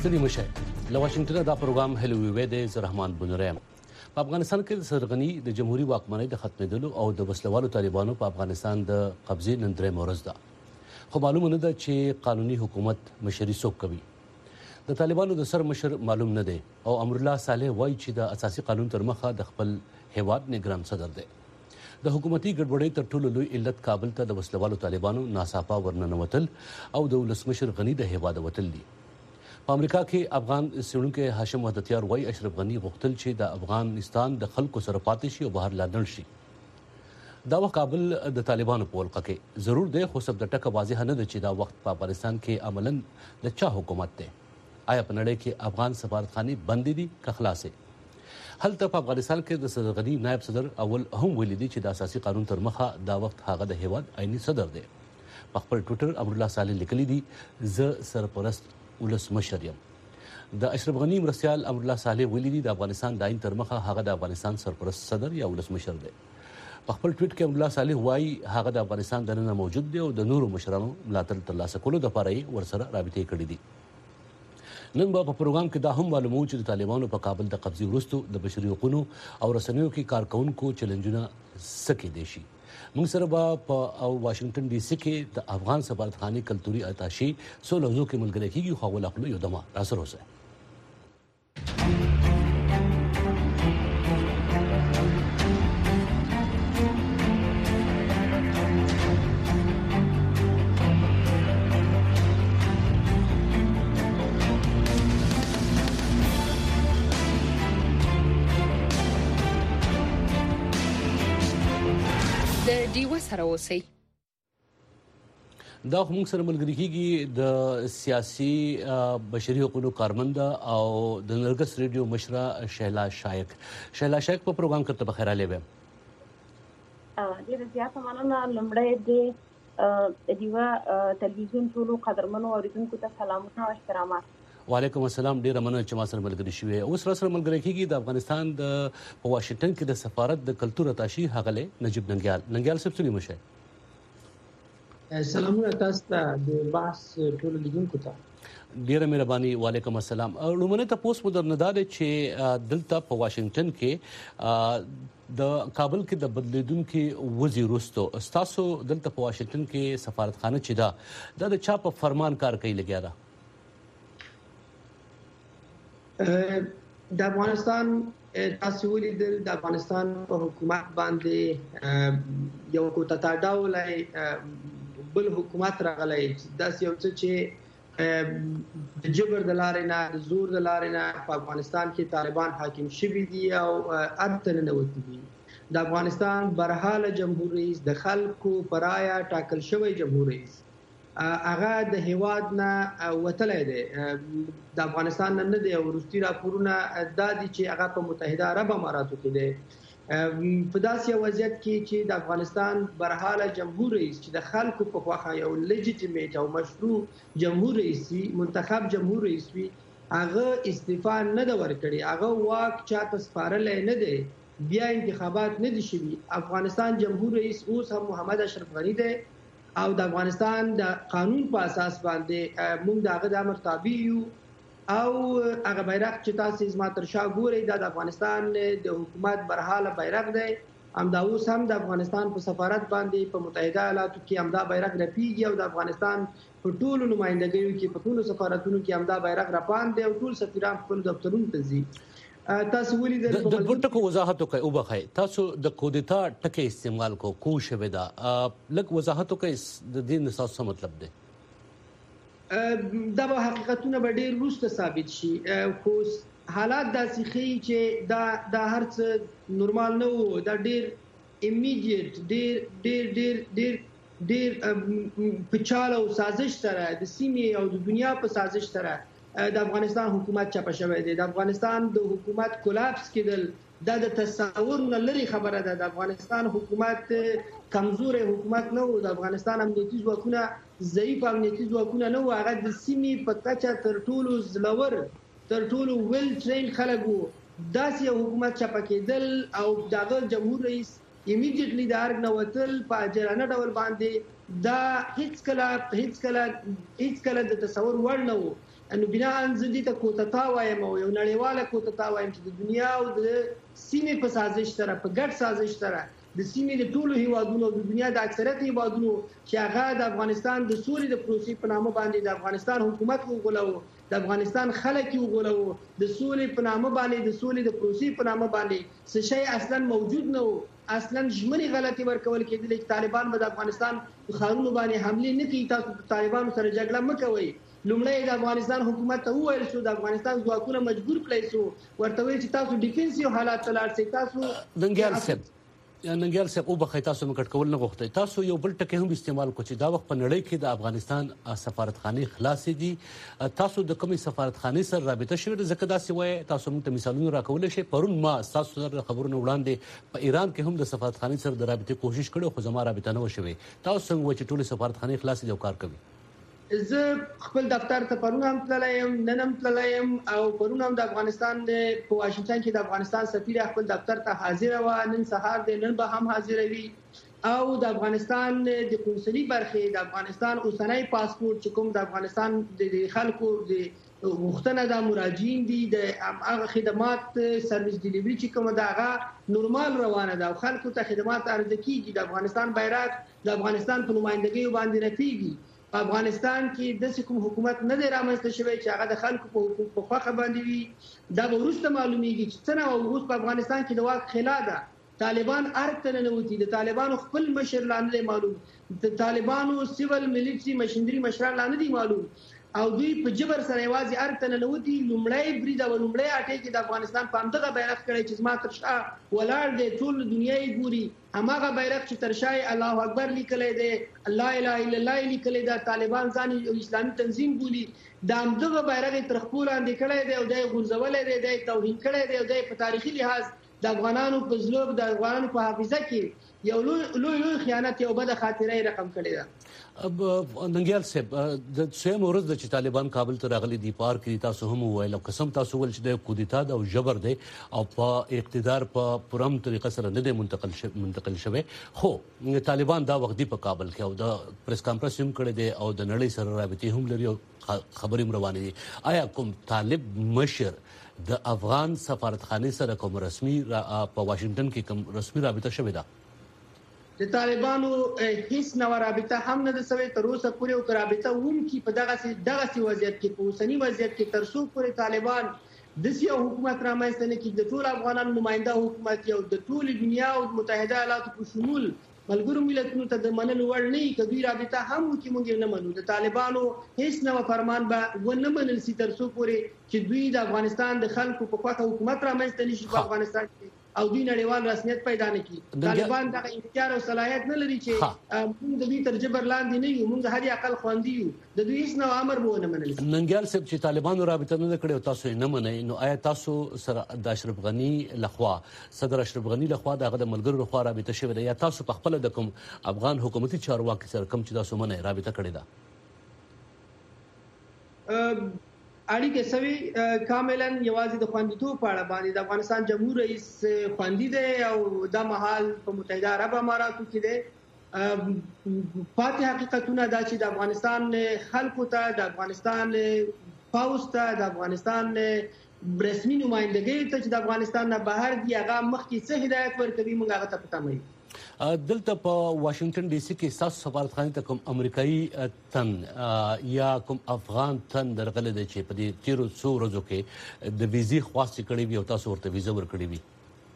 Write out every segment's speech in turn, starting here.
ستړي مشه له واشنگټن دا پروګرام هلو وی د زرحمان بنورم په افغانستان کې سرغنی د جمهوریت واکمنۍ د ختمېدلو او د وسلوالو طالبانو په افغانستان د قبضې نن درې مورز ده خو معلومه نه ده چې قانوني حکومت مشري څوک کوي د طالبانو د سر مشر معلوم نه دی او امر الله صالح وایي چې د اساسي قانون تر مخه د خپل هیواد نگران صدر دی د حکومتي ګډوډۍ تر ټولو لوی علت کابل ته د وسلوالو طالبانو ناڅاپه ورننوتل او د ولسمشر غنی د هیواد وتل دي په امریکا کې افغان سیډونکو هاشم وحدتیار وایي اشرف غنی غوښتل چې د افغانستان د خلکو سره پاتې شي او بهر لاندل شي دا وخت کابل د طالبانو په ولقه کې ضرور دی خو سب د ټکه واضح نه ده چې دا وخت په افغانستان کې عملاً د چا حکومت دی آیا په نړۍ کې افغان سفارتخانې بندې دي که خلاصې هلته په افغانستان کې د صدر غنی نائب صدر اول هم ویلي دي چې د اساسي قانون تر مخه دا وخت هغه د هیواد عیني صدر دی په خپل ټویټر امر الله صالح لیکلي دي زه سرپرست ولسمشر یم د اشرف غنی مرستیال امر الله صالح ویلي دي د افغانستان د عین تر مخه هغه د افغانستان سرپرست صدر یا ولسمشر دی په خپل ټویټ کې امر الله صالح وایي هغه د افغانستان دننه موجود دی او د نورو مشرانو ملاتړ ترلاسه کولو لپاره یې ورسره رابطې کړې دي نن په پروګرام کې دا هم معلومو چې د طالبانو په کابل د قبضې وروسته د بشري حقوقو او رسنیو کې کارکونکو چیلنجونه سکه دي شي موږ سره په واشنگټن ډي سي کې د افغان سفارتخانې کلتوري اتاشي سولوزو کې ملګری کیږي خو ولاخلو یو دمه راسره اوسه دیو سره اوسئ دا موږ سره ملګری کیږي د سیاسي بشري حقوقو کارمند او د نرګس ریډیو مشره شهلا شایق په پروګرام کې ته بخیر علي و ډیره زیاته مننه لمړی د دیو تلویزیون ټولو قدرمنو اوریدونکو ته سلامونه او احترامات وعلیکم السلام ډیره مننه چې ما سره ملګری شوې اوس سره ملګری کیږي د افغانستان د واشنگټن کې د سفارت د کلتور اتاشي هغه نجیب ننګیال صاحب سلام شه سلامونه تاسو ته د باس ټول لیدونکو ته ډیره مهرباني وعلیکم السلام لومړی ته پوسټ مدر نه ده چې دلته په واشنگټن کې د کابل کې د بدلیدونکو وزیر وستو تاسو دلته په واشنگټن کې سفارتخانه چې دا د چا په فرمان کار کوي لګیا ده د افغانستان تاسو ولیدل د افغانستان په حکومت باندې یو کوټه ډول بل حکومت راغلی دا یو څه چې د جبر د لارې نه د زور د لارې نه په افغانستان کې طالبان حاکم شوي دي او ارتل نه وتی دي د افغانستان برحاله جمهور رئیس د خلکو پرایا ټاکل شوی جمهور رئیس هغه د هیواد نه وتلی دی د افغانستان نه دی ورستي راپورونه دا دي چې هغه په متحده عرب اماراتو کې دی په داسې وضعیت کې چې د افغانستان برحاله جمهور رئیس چې د خلکو په خواخا یو لیجیټیمیټ او مشروع جمهور رئیس منتخب جمهور رئیس وي هغه استعفا نه د ورکړي هغه واک چاته سپارلې نه دی بیا انتخابات نه دي شوي افغانستان جمهور رئیس اوس هم محمد اشرف غنی دی او د افغانستان د قانون په اساس باندې موږ دغه د امر تابع یو او هغه بیرغ چې تاسو زما تر شا ګورئ د افغانستان د حکومت برحاله بیرغ دی همدا اوس هم د افغانستان په سفارت باندې په متحده ایالاتو کې همدا بیرغ رپیږي او د افغانستان په ټولو نمائندګیو کې په ټولو سفارتونو کې همدا بیرغ رپاند دی او ټول سفیران خپل دفترونو ته ځي تاسو ولیدل د ګټو وضاحت وکړئ او بخای تاسو د کودتا ټکي استعمال کو شوه دا لک وضاحت وکړئ د دې نساس څه مطلب دی دا به حقیقتونه به ډیر وروسته ثابت شي خو حالات داسې ښیي چې دا هر څه نورمال نه وو دا ډیر امیډیټ ډیر پچاله او سازش سره د سیمې او د دنیا په سازش سره د افغانستان حکومت چاپه شوی دی د افغانستان د حکومت کولاپس کېدل دا د تصور نه لري خبره ده د افغانستان حکومت کمزوري حکومت نه و د افغانستان امنیتي ځواکونه ضعیف امنیتي ځواکونه نه و هغه د سیمې په کچه تر ټولو زلور تر ټولو ویل ټرین خلک وو داسې حکومت چاپه کېدل او دغه جمهور رئیس ایمیډیټلی د ارګ نه وتل په اجرانه ډول باندې دا هیڅ کله د تصور وړ نه و انه بنا انزدي ته کوتتا وایم او یو نړیواله کوتتا وایم چې د دنیا او د سیمې په سازش سره په ګډ سازش سره د سیمې د ټولو هیوادونو د دنیا د اکثریت هیوادونو چې هغه د افغانستان د سولې د پروسې په نامه باندې د افغانستان حکومت وغولو د افغانستان خلک وغولو د سولې په نامه باندې د سولې د پروسې په نامه باندې څه شی اصلا موجود نه و اصلا ژمنې غلطي ورکول کېدل چې طالبان به د افغانستان په ښارونو باندې حمله نه کوي تاسو طالبانو سره جګړه مکوئ لومړی د افغانستان حکومت ته وویل شو د افغانستان ځواکونه مجبور کړی شو ورته ویل چې تاسو ډیفنسیو حالات ته لاړ شئ تاسو ننګیال صاحب او بخای تاسو مکټ کول نه غوښتي تاسو یو بل ټکی هم استعمال کوئ چې دا وخت په نړۍ کې د افغانستان سفارتخانه خلاصې دي تاسو د کومي سفارتخانه سره رابطه شوه ځکه دا سی وای تاسو موږ ته مثالونه راکول شي پرون ما تاسو سره خبرونه وړاندې په ایران کې هم د سفارتخانه سره د رابطه کوشش کړو خو زما رابطه نه وشوي تاسو څنګه چې ټول سفارتخانه خلاصې یو کار کوي زه خپل دفتر ته پرون هم تللایم نن هم تللایم او پرون هم د افغانستان په واشنگټن کې د افغانستان سفیر خپل دفتر ته حاضر و نن سهار د نن به هم حاضر وي او د افغانستان د قونسلي برخې د افغانستان اوسنۍ پاسپورت چې کوم د افغانستان د خلکو د غوښتنه د مراجعین دي د هغه خدمات سرویس ډیلیوري چې کومه دا هغه نورمال روانه ده او خلکو ته خدمات عرضه کیږي د افغانستان بیرغ د افغانستان په نمائندګۍ باندې رپیږي افغانستان کې د کوم حکومت نه دی رامنځته شوی چې هغه د خلکو په حقوق په خواخه باندې وي دا به وروسته معلومیږي چې څنګه اوس په افغانستان کې د واک خلا ده طالبان ارته نه نوتی د طالبانو خپل مشر لاندې معلوم د طالبانو سیول ملیټري مشندري مشران لاندې معلوم او دوی په جبر سره یوازې ارته نه نوتی لومړی برید او لومړی اټیک د افغانستان په همدغه بیرغ کړی چې زما تر شا ولاړ دی ټول دنیا یې ګوري هماغه بیرغ چې تر شا الله اکبر لیکلی دی لا اله الا الله لیکلی دی طالبان ځان اسلامي تنظیم بولي د همدغه بیرغ تر خپل لاندې کړی دی او د غورځولې دی د توهین کړی دی او د په تاریخي لحاظ د افغانانو په زلوب د افغانانو په حافظه کې یو لوی خیانت یو بد خاطره رقم کړی دی ننګیال صاحب د سویم ورځ د چې طالبان کابل ته راغلي دی پار کې تاسو هم ویل قسم تاسو ول چې د کودتا او جبر دی او په اقتدار په پرم طریقه سره نه دی منتقل شوی خو طالبان دا وخت دی په کابل کې او د پریس کانفرنس هم کړی دی او د نړۍ سره رابطې هم لري او خبرې روانې دي آیا کوم طالب مشر د افغان سفارتخانه سره کوم رسمي په واشنگټن کې کوم رسمي رابطه شوی ده د طالبانو هیڅ نو رابطه هم نه د سوي تر اوسه پورې او رابطه هم کی په دغه وضعیت کې په اوسنی وضعیت کې تر څو پورې طالبان د سیاسي حکومت رامنځته نه کړي د ټول افغانانو نماینده حکومت یو د ټول دنیا او متحده ایالاتو په شمول ملګرو ملتونو ته د منلو وړ نه کدوې رابطه هم کی مونږ نه منو د طالبانو هیڅ نو فرمان به ونه منل سي تر څو پورې چې دوی د افغانستان د خلکو په خواته حکومت رامنځته نشي په افغانستان کې او دوی نړیوال رسمیت پیدا نه کړي طالبان دغه اختیار او صلاحیت نه لري چې موږ د دوی تر جبر لاندې نه یو موږ هر عقل خواندي یو د دوی هیڅ نو امر به ونه منل ننګیال صاحب چې طالبانو رابطه نه کړي او تاسو نه منئ نو آیا تاسو سره د اشرف غنی لخوا صدر اشرف غنی لخوا دغه د ملګرو لخوا رابطه شوی ده یا تاسو په خپل د کوم افغان حکومتي چارواکي سره کوم چې تاسو منئ رابطه کړی ده اړیکې سوي کاملا یوازې د خوندیتوب په اړه باندې د افغانستان جمهور رئیس خوندي دی او د مهال په متحده عرب اماراتو کې دی پاتې حقیقتونه دا چې د افغانستان خلکو ته د افغانستان پاوس ته د افغانستان رسمي نمائندګۍ ته چې د افغانستان نه بهر دی هغه مخکې څه هدایت ورکوي موږ هغه ته پته مې دلته په واشنگټن ډي سي کې تاسو سفارتخانه ته کوم امریکایي تن یا کوم افغان تن درغله دی چې په دې 1300 ورځو کې د ویزي خواست کړي وي او تاسو ورته ویزه ورکړي وي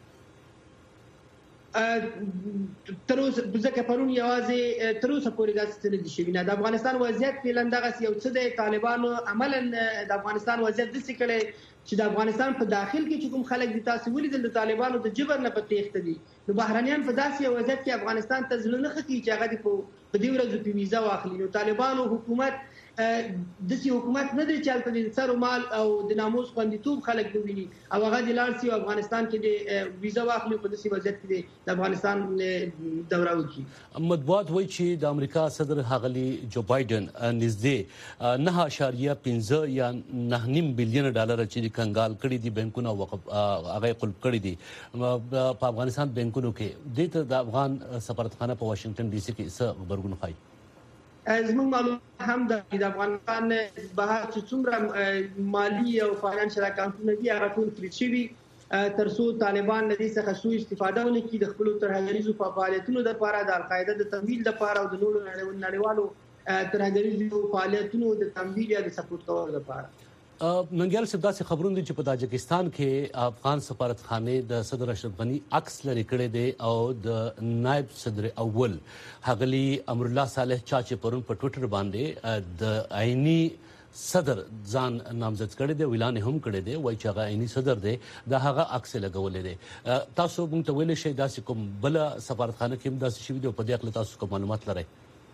تر اوسه ځکه پرون یوازې تر اوسه پورې داسې نه دي شوي نه د افغانستان وضعیت فعلا دغسې یو څه دی طالبانو عملا د افغانستان وضعیت داسې کړی چې د افغانستان په داخل کې چې کوم خلک دي تاسو ولیدل د طالبانو د جبر نه په تېښته دي نو بهرنیان په داسې وضعیت کې افغانستان ته زړه نه ښه کوي چې هغه دې په دې ورځو په ویزه واخلي نو طالبانو حکومت داسې حکومت نه دی چې هلته د سر و مال او د ناموس خوندیتوب خلک وویني او هغه دې لاړ شي او افغانستان کې د ویزه واخلي په داسې وضعیت کې د افغانستان دوره وکړي مطبوعات وایي چې د امریکا صدر ښاغلي جو بایدن نږدې 9.15 یا 9.5 بلین ډالر چې کنګال کړي دي بانکونه وقف هغه قلب کړي دي په افغانستان بانکونو کې د افغان سفارتخانه په واشنگټن ډي سي کې څه خبرونه خای زموږ معلومات هم د افغانستان بهر چې څومره مالی او فاینانشل اکاونټونه دي هغه ټول فریز شوي ترڅو طالبان له دې څخه سوء استفاده ونه کړي د خپل ترهګریزو فعالیتونو لپاره د القاعده د تمویل لپاره او د نورو نړیوالو ترهګریزو فعالیتونو د تمویل یا د سپورټ کولو لپاره. ننګیال صاحب داسې خبرونه دي چې په تاجکستان کې افغان سفارتخانه د صدر اشرف غنی عکس لري کړی دی او د نائب صدر اول حغلی امر الله صالح چا چې پرون په ټوئیټر باندې د عیني صدر ځان نامزد کړی دی اعلان هم کړی دی وایي چې هغه عیني صدر دی د هغه عکس لګولې دی. تاسو موږ ته ویل شئ داسې کوم بل سفارتخانه کې هم داسې شوي دی او په دې اړه تاسو کوم معلومات لرئ؟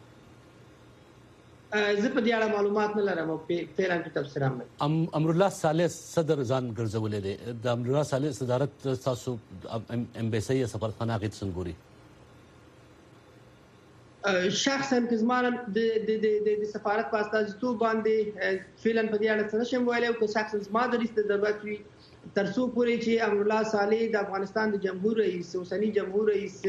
زه په دې اړه معلومات نه لرم او فعلا کې تفسیر هم نه. امر الله صالح صدر ځان ګرځولې دی د امر الله صالح صدارت تاسو امبیسي یا سفارتخانه کې څنګه ګوري؟ شخصا که زما د سفارت په استازیتوب باندې فعلا په دې اړه څه نشم ویلی او که شخصا زما د لیست ضرورت وي ترڅو پورې چې امر الله صالح د افغانستان د جمهور رئیس اوسنی جمهور رئیس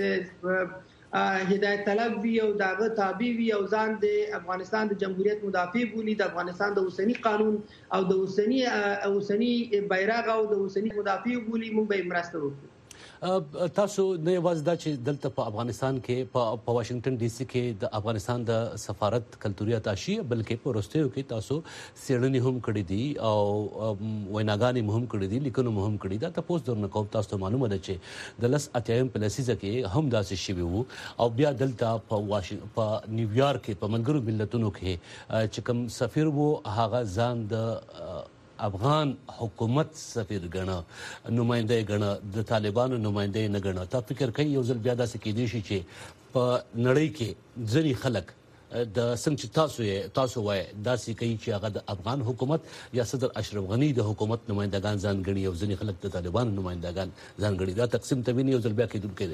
هدایت طلب وي او دغه تابع وي او ځان د افغانستان د جمهوریت مدافع بولي د افغانستان د اوسنی قانون او د اوسنی بیرغ او د اوسنی مدافع بولي موږ به مرسته وکړو. تاسو نه یوازې دا چې دلته په افغانستان کې په واشنگټن ډي سي کې د افغانستان د سفارت کلتوري اتاشي بلکې په روستیو کې تاسو سیړنی هم کړې دي او ویناګانې هم کړې دي لیکنو هم کړې ده. تاسو درنه کوم تاسو معلومه ده چې د لس اتیایم په لسیزه کې هم داسې شوي وو او بیا دلته په نیویارک کې په ملګرو ملتونو کې چې کوم سفیر وو هغه ځان د افغان حکومت سفیر ګڼه نماینده ګڼه د طالبانو نماینده نه ګڼه. تا فکر کوي یو ځل بیا داسې کېدی شي چې په نړۍ کې ځینې خلک د څنګه چې تاسو وایي داسې کوي چې هغه د افغان حکومت یا صدر اشرف غنی د حکومت نمایندگان ځان ګڼي او ځینې خلک د طالبانو نمایندگان ځان ګڼي. دا تقسیم تویني یو ځل بیا کېدونکی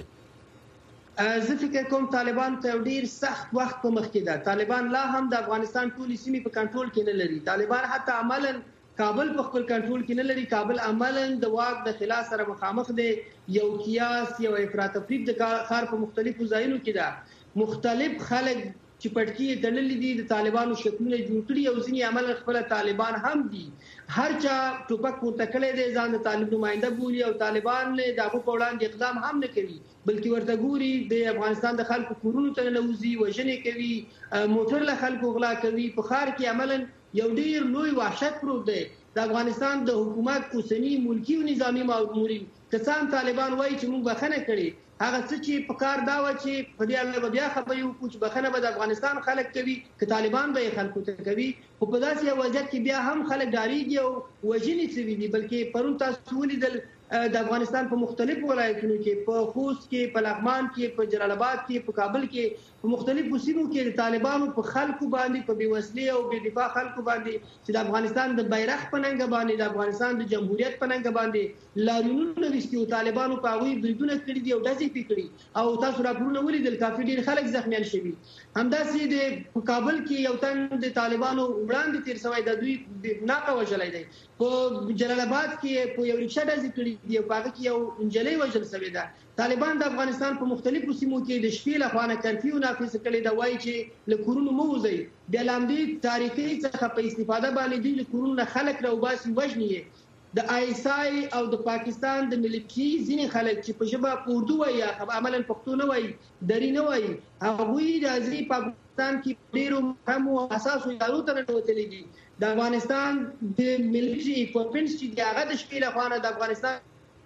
دی. زه فکر کوم طالبان ته ډیر سخت وخت په مخ کې ده. طالبان لا هم د افغانستان ټولې سیمې په کنټرول کې نه لري. طالبان حتی عملاً کابل په خپل کنټرول کې نه لري. کابل عملاً د واک د خلا سره مخامخ دی. یو کیاس یو افراط تفریط د خار په مختلفو ځایونو کې ده. مختلف خلک چې پټکی تړلې دي د طالبانو شکلونه جوړ کړي او ځینې عملاً خپل طالبان هم دي. هر چا ټوپک پورته کړی دی ځان د طالب نماینده بولي او طالبان نه دغه په وړاندې اقدام هم نه کوي بلکې ورته ګوري د افغانستان د خلکو کورونو ته ننوځي وژنې کوي موټر له خلکو غلا کوي. په ښار کې عملاً یو ډیر لوی وحشت پروت دی. د افغانستان د حکومت اوسنی ملکی او نظامی مامورین کسان طالبان وایي چې موږ بخنه کړي هغه څه چې په کار دا و چې په دې اړه بیا خبرې وکړو چې بخنه به د افغانستان خلک کوي که طالبان به خلکو ته کوي. خو په داسې یو وضعیت کې بیا هم خلک ډاریږي او وژنې شوي دي. بلکې پرون تاسو ولیدل د افغانستان په مختلفو ولایتونو کې په خوست کې په لغمان کې په جلال آباد کې په کابل کې په مختلفو سیمو کې د طالبانو په خلکو باندې په بیوسلې او بې دفاع خلکو باندې چې د افغانستان د بیرغ په ننګ باندې د افغانستان د جمهوریت په ننګ باندې لارونو وستي او طالبانو په هغوی بریدونه کړي دي او ډزې کړي او تاسو راپورونه ولیدل کافي ډیر خلک زخمیان شوي. همداسې د کابل کې یو تن د طالبانو وړاندې تیر شوی د دوی ناقه وژلی دی. په جلال آباد کې په یو رکشا ډزې کړي دي او په هغه کې یو نجلۍ وژل شوې ده. طالبان د افغانستان په مختلفو سیمو کې د شپې لخوا نه کرفیو نافذ کړی ده. وایي چې له کورونو مه وځئ. بیا له همدې تاریخي څخه په استفاده باندې دوی له کورونو نه خلک راوباسي وژني یې. د آیسای او د پاکستان د ملکی ځینې خلک چې په ژبه اردو وایي عملاً پښتو نه وایي دري نه وایي هغوی راځي په افغانستان کې ډېرو مهمو او حساسو ادارو ته ننوتلي دي. د افغانستان د ملټري اکوپمنټس چې دي هغه د شپې لخوا نه د افغانستان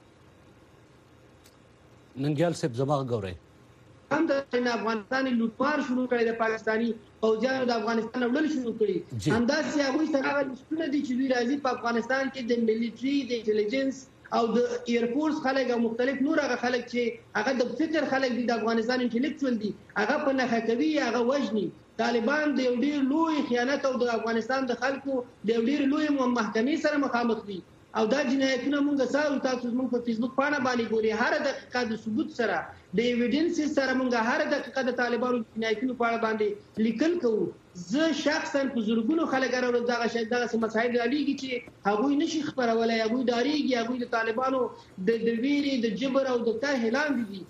ننګیال صاحب زما غوړی هم د افغانستان لوټمار شروع کړی د پاکستاني فوجیانو د افغانستان وړل شروع کړي. همداسې هغوی سره هغه لسټونه دي چې دوی راځي په افغانستان کې د ملټري د انټلیجنس او د ایرفورس خلک او مختلف نور هغه خلک چې هغه د فکر خلک دي د افغانستان انټلیکچوال دي هغه په نښه کوي هغه وژني. طالبان د یو ډیر لوی خیانت او د افغانستان د خلکو د یو ډیر لوی محکمې سره مخامخ دي او دا جنایتونه موږ سره تاسو موږ په فیسبوک باندې باندې ګوري هر دقیقه د ثبوت سره د ایویډنس سره موږ هر دقیقه د طالبانو جنایتونو په اړه باندې لیکل کوو. زه شخصا په زورګونو خلک راوړم دغه مسایل رالیږي چې هغوی نشي خبرولای هغوی ډاریږي هغوی د طالبانو د ویرې د جبر او د طرح لاندې دي.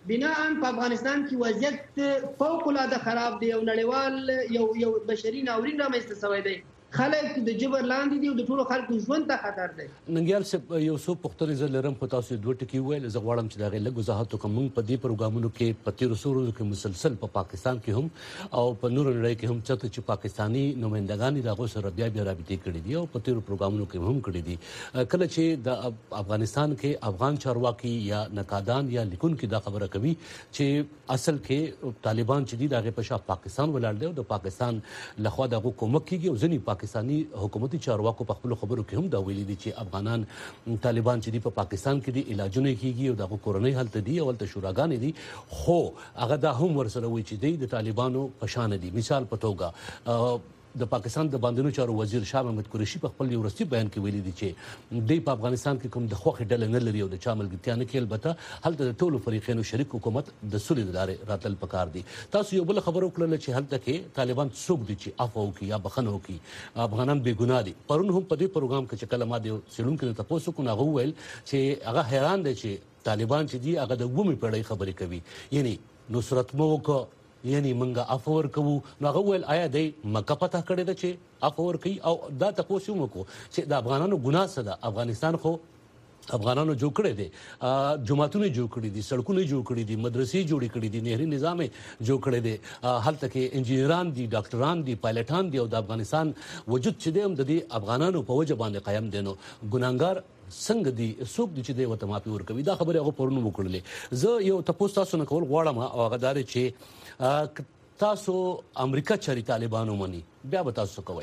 بنا په افغانستان کې وضعیت فوق العاده خراب دی او نړیوال یو بشري ناورین رامنځته شوی دی. خلک د جبر لاندې دي او د ټولو خلکو ژوند ته خطر دی. ننګیال صاحب یو څو پوښتنې زه لرم په تاسو دوه ټکي وویل. زه غواړم چې د هغې لږ وضاحت وکړم. موږ په دې پروګرامونو کې په تېرو څو ورځو کې مسلسل په پاکستان کې هم او په نورو نړۍ کې هم چېرته چې پاکستاني نمایندګان د هغو سره بیا رابطې کړي دي او په تېرو پروګرامونو کې هم کړي دي. کله چې د افغانستان کې افغان چارواکي یا نقادان یا لیکونکي دا خبره کوي چې اصل کې طالبان چې دي د هغې په شا پاکستان ولاړ دی او د پاکستان لخوا د هغو کومک کېږي او ځینې پاکستاني حکومتي چارواکو په خپلو خبرو کې هم دا ویلي دي چې افغانان طالبان چې دي په پاکستان کې دي علاجونه کېږي او دغه کورنۍ هلته دي او هلته شوراګانې دي، خو هغه دا هم ورسره وایي چې دی د طالبانو په شان دي. مثال په توګه د پاکستان د باندنو چارو وزیر شاه محمود قریشي په خپل وروستي بیان کې ویلي دي چې دی په افغانستان کې کوم د خوښې ډله نه لري او د چا ملګرتیا نه کوي. البته هلته د ټولو فریقینو شریک حکومت د سولې له لارې راتلل پکار دي. تاسو یو بل خبره وکړله چې هلته کې طالبان څوک دي چې عفو وکړي یا بخښنه وکړي، افغانان بې ګناه دي. پرون هم په دې پروګرام کې چې کله ما د څېړونکي نه تپوس وکړو هغه وویل چې هغه حیران دی چې طالبان چې دي هغه د 20مې پېړۍ خبرې کوي، یعنی نصرت مو وکړه، یعنی منګه عفو ورکوو. نو هغه وویل آیا دی مکه فتح کړې ده چې عفو ورکوي؟ او دا تپوس یې وکړو چې د افغانانو ګناه څه ده؟ افغانستان خو افغانانو جوړ کړی دی، جماعتونه جوړ کړي دي، سړکونه جوړ کړي دي، مدرسې جوړې کړي دي، نهري نظام جوړ کړی دی، هلته کې انجینران دي، ډاکټران دي، پایلټان دي او د افغانستان وجود چې دی هم د دې افغانانو په وجه باندې قایم دی. نو ګناهګار څنګه دي، څوک دي چې دی ورته معافي ورکوي؟ دا خبرې هغه پرون وکړلې. زه یو تپوس تاسو نه کول غواړم او هغه دا دی چې تاسو امریکا چاري طالبانو مني بیا به تاسو کوئ؟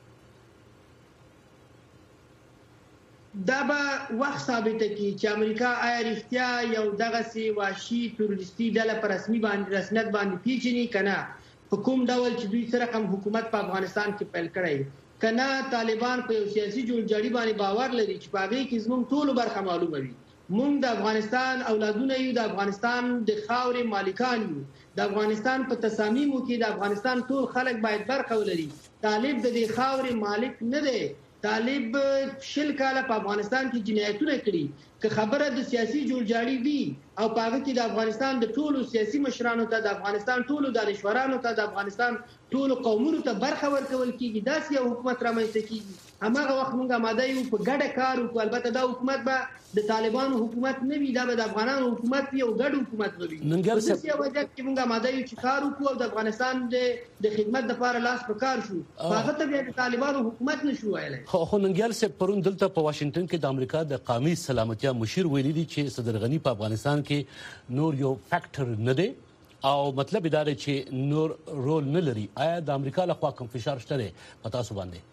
دا به وخت ثابته کړي چې امریکا آیا رښتیا یو دغسې وحشي تروریستي ډله په رسمیت باندې پیژني که نه، په کوم ډول چې دوی سره کوم حکومت په افغانستان کې پیل کړی، که نه طالبان په یو سیاسي جوړجاړي باندې باور لري چې په هغې کې زموږ ټولو برخه معلومه وي. موږ د افغانستان اولادونه یو، د افغانستان د خاورې مالکان یو، د افغانستان په تصامیمو کې د افغانستان ټول خلک باید برخه ولري. طالب د دې خاورې مالک نه دی. طالب 20 کاله په افغانستان کې جنایتونه کړي. که خبره د سیاسي جوړجاړي وي او په هغه کې د افغانستان د ټولو سیاسي مشرانو ته، د افغانستان ټولو دانشورانو ته، د افغانستان ټولو قومونو ته برخه ورکول کېږي، داسې یو حکومت رامنځته کېږي، هماغه وخت موږ آماده یو په ګډه کار وکړو. البته دا حکومت به د طالبانو حکومت نه وي، دا به د افغانانو حکومت وي او ګډ حکومت به وي. ننګیال صاحب داسې یو وضعیت کې موږ آماده یو چې کار وکړو او د افغانستان د خدمت دپاره لاس په کار شو. هغه ته بیا د طالبانو حکومت نشو ویلی. خو ننګیال صاحب پرون دلته په واشنګټن کې د امریکا د قومي سلامتیا مشیر ویلي دي چې صدر غني په افغانستان کې نور یو فیکټر نه دی او مطلب دا دی چې نور رول نه لري. آیا د امریکا لخوا کوم فشار شته دی په تاسو باندې؟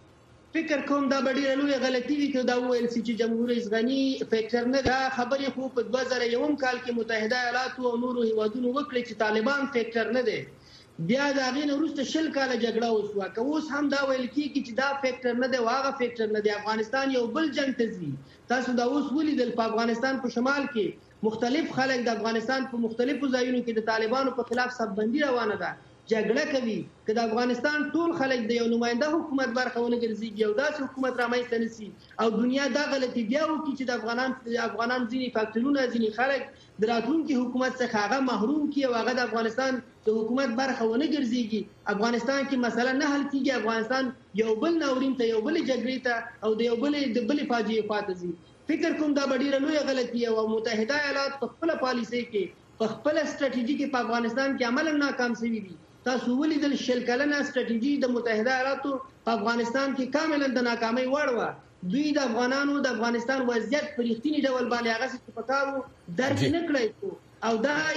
فکر کوم دا به ډېره لویه غلطي وي که دا وویل شي چې جمهور رئیس غني فیکټر نه. دا خبرې خو په 2001 کال کې متحده ایالاتو او نورو هیوادونو وکړې چې طالبان فیکټر نه دی. بیا د هغې نه وروسته 20 کاله جګړه وشوه. که اوس هم دا ویل کېږي چې دا فیکټر نه دی او هغه فیکټر نه دی، افغانستان یو بل جنګ ته ځي. تاسو دا اوس ولیدل په افغانستان په شمال کې مختلف خلک د افغانستان په مختلفو ځایونو کې د طالبانو په خلاف صفبندي روانه ده، جګړه کوي. که د افغانستان ټول خلک د یو نماینده حکومت برخه ونه ګرځېږي او داسې حکومت رامنځته نه سي او دنیا دا غلطي بیا وکړي چې د افغانان ځینې فاکټورونه، ځینې خلک د راتلونکي حکومت څخه هغه محروم کړي او هغه د افغانستان د حکومت برخه ونه ګرځېږي، افغانستان کې مسله نه حل کېږي، افغانستان یو بل ناورین ته، یو بلې جګړې ته او د بلې فاجعې خواته ځي. فکر کوم دا به ډېره لویه غلطي او متحده ایالات په خپله پالیسۍ کې، په خپله سټراټیجي کې په افغانستان کې عملاً ناکام شوي دي. تاسو ولیدل 20 کلنه سټراټیجي د متحده ایالاتو په افغانستان کې کاملا د ناکامۍ وړ وه. دوی د افغانانو د افغانستان وضعیت په رښتیني ډول باندې هغسې چې په کار و درک نه کړی او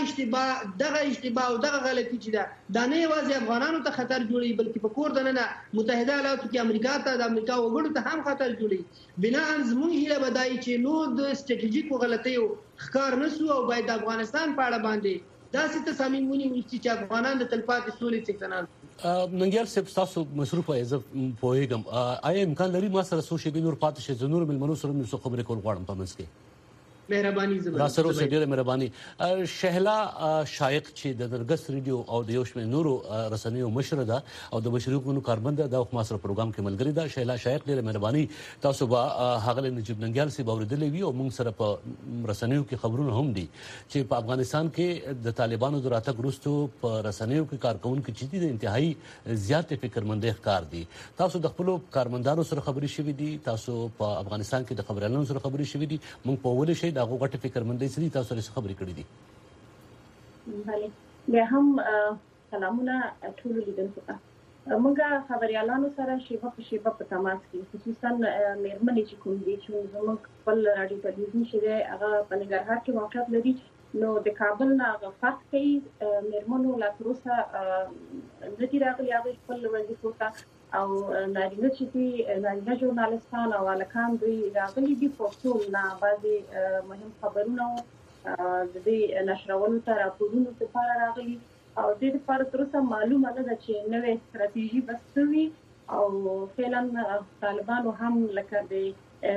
دغه اشتباه او دغه غلطي چې ده دا نه یوازې افغانانو ته خطر جوړوي بلکې په کور دننه متحده ایالاتو کې امریکا ته، د امریکا وګړو ته هم خطر جوړوي. بناً زموږ هیله به دا وي چې نور د سټراټیژیکو غلطیو ښکار نه سو او باید د افغانستان په اړه باندې داسې تصامیم ونیول شي چې افغانان د تلپاتې سولې څښتنان شي. ننګیال صاحب تاسو مصروفه یې، زه پوهېږم. آیا امکان لري ما سره څو شېبې نور پاتې شي؟ زه نورو مېلمنو سره هم یو څه خبرې کول غواړم په منځ کې. مهرباني زموږ راسره اوسه ډیره مهرباني. شهلا شایق چې د درګس ریډیو او د یوش نورو رسنیو مشر ده او د بشري حقوقو کارمند ده د خماسره پروګرام کې ملګری ده. شهلا شایق ډیره مهرباني. تاسو به هغه نجیب ننګیال سي باوردلې وی او موږ سره په رسنیو کې خبرونه هم دي چې په افغانستان کې د طالبانو د راتګ وروسته په رسنیو کې کارکونکو چې د انتهایی زیات فکرمندۍ ښکار دي. تاسو د خپل کارمندانو سره خبرې شوې دي، تاسو په افغانستان کې د خبريالانو سره خبرې شوې دي، موږ په ولې شي دا غوټه فکرمندۍ سړي تاسو سره خبرې کړې دي. بله بیا هم سلامونه ټول لیدونکو ته. موږ خبريالانو سره شیبه په شیبه په تماس کې، خصوصا مېرمنې چې کوم دي چې زموږ خپل رادیو تلویزیون شری هغه په ننګرهار کې موقعیت لري، نو د کابل نه غفات کوي مېرمنو لا تر اوسه نه دي راغلي هغه خپل وظیفو ته، او نارینه چې دي نارینه ژورنالستان او هلکان دوی راغلي دي پښتو نه بعضې مهم خبرونه د دې نشرولو ته راپورونو لپاره راغلي او د دې لپاره تر اوسه معلومه نه ده چې نوې ستراتیژي به څه وي او فعلا طالبانو هم لکه د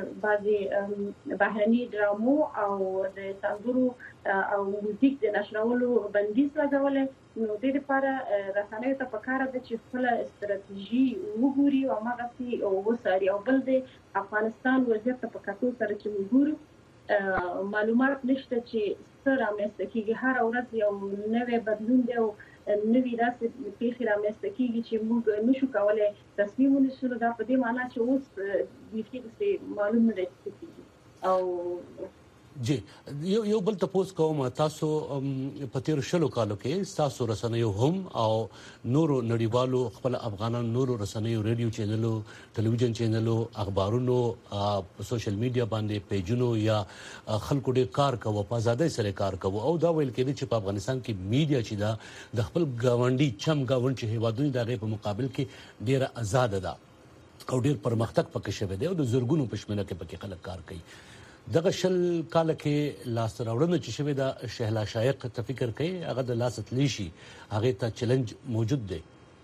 بعضې بهرني ډرامو او د سندرو او موزیک د نشرولو بندیز لګولی، نو د دې لپاره رسنیو ته پکار ده چې خپله ستراتیژي وګوري او هماغسې وڅاري. او بل د افغانستان وضعیت ته په کتو سره چې موږ ګورو معلومات نشته چې څه رامنځته کېږي. هره ورځ یو نوی بدلون دی او نوي داسې پیښې رامنځته کېږي چې موږ نشو کولی تصمیم ونیسو. دا په دې معنا چې اوس بیخي داسې معلوم نه دی چې څه کېږي. او جی یو بل تاسو کوم تاسو په تیر شلو کالو کې تاسو رسنیو هم او نورو نړیوالو خپل افغانان نورو رسنیو ریډیو چینلو ټلویزیون چینلو اخبارونو په سوشل میډیا باندې پیجونو یا خلکو ډېر کار کوي په آزادۍ سره کار کوي او دا ویل کېږي چې په افغانستان کې میډیا چې دا د خپل گاونډي چم گاوند چې هیوادونو دغه په مقابل کې ډېر آزاد ده او ډېر پرمختګ پکې شوی دی او د زورګونو پښمنه کې پکې خلک کار کوي. دغه شل کال کې لاس راوړنه چې شوی دا شهلا شایق ته فکر کوي هغه د لاس تلی شي هغه ته چیلنج موجود دی.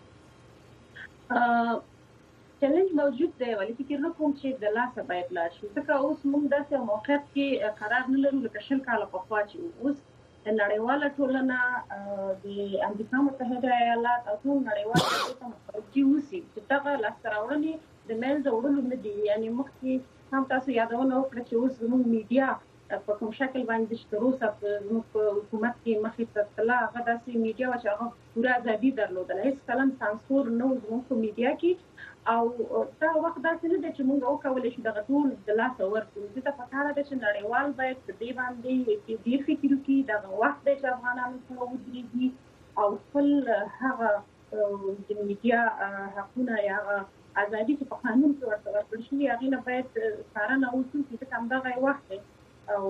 چیلنج موجود دی ولی فکر نه کوم چې د لاس باید لاړ شي، ځکه اوس موږ داسې موقعیت کې قرار نه لرو لکه شل کاله پخوا چې اوس نړیواله ټولنه د امریکا متحده ایالات او ټول نړیوال ته متوجه اوسي چې دغه لاس راوړنې د منځه وړلو نه دي. یعنې مخکې هم تاسو یادونه وکړه چې اوس زموږ میډیا په کوم شکل باندې چې تر اوسه زموږ په حکومت کې مخې ته تلله هغه داسې میډیا وه چې هغه پوره ازادي درلودله، هېڅ کله هم سانسور نه و زموږ په میډیا کې. او دا وخت داسې نه دی چې موږ وکولی شو دغه ټول د لاسه ورکړو. دې ته پکار ده چې نړیوال باید په دې باندې ډېر فکر وکړي. دغه وخت دی چې افغانانو سره ودرېږي او خپل هغه د میډیا حقونه یا هغه ازادي چې په قانون کې ورته ورکړل شوي هغې نه باید څارنه وشي چې ځکه همدغه یې وخت دی او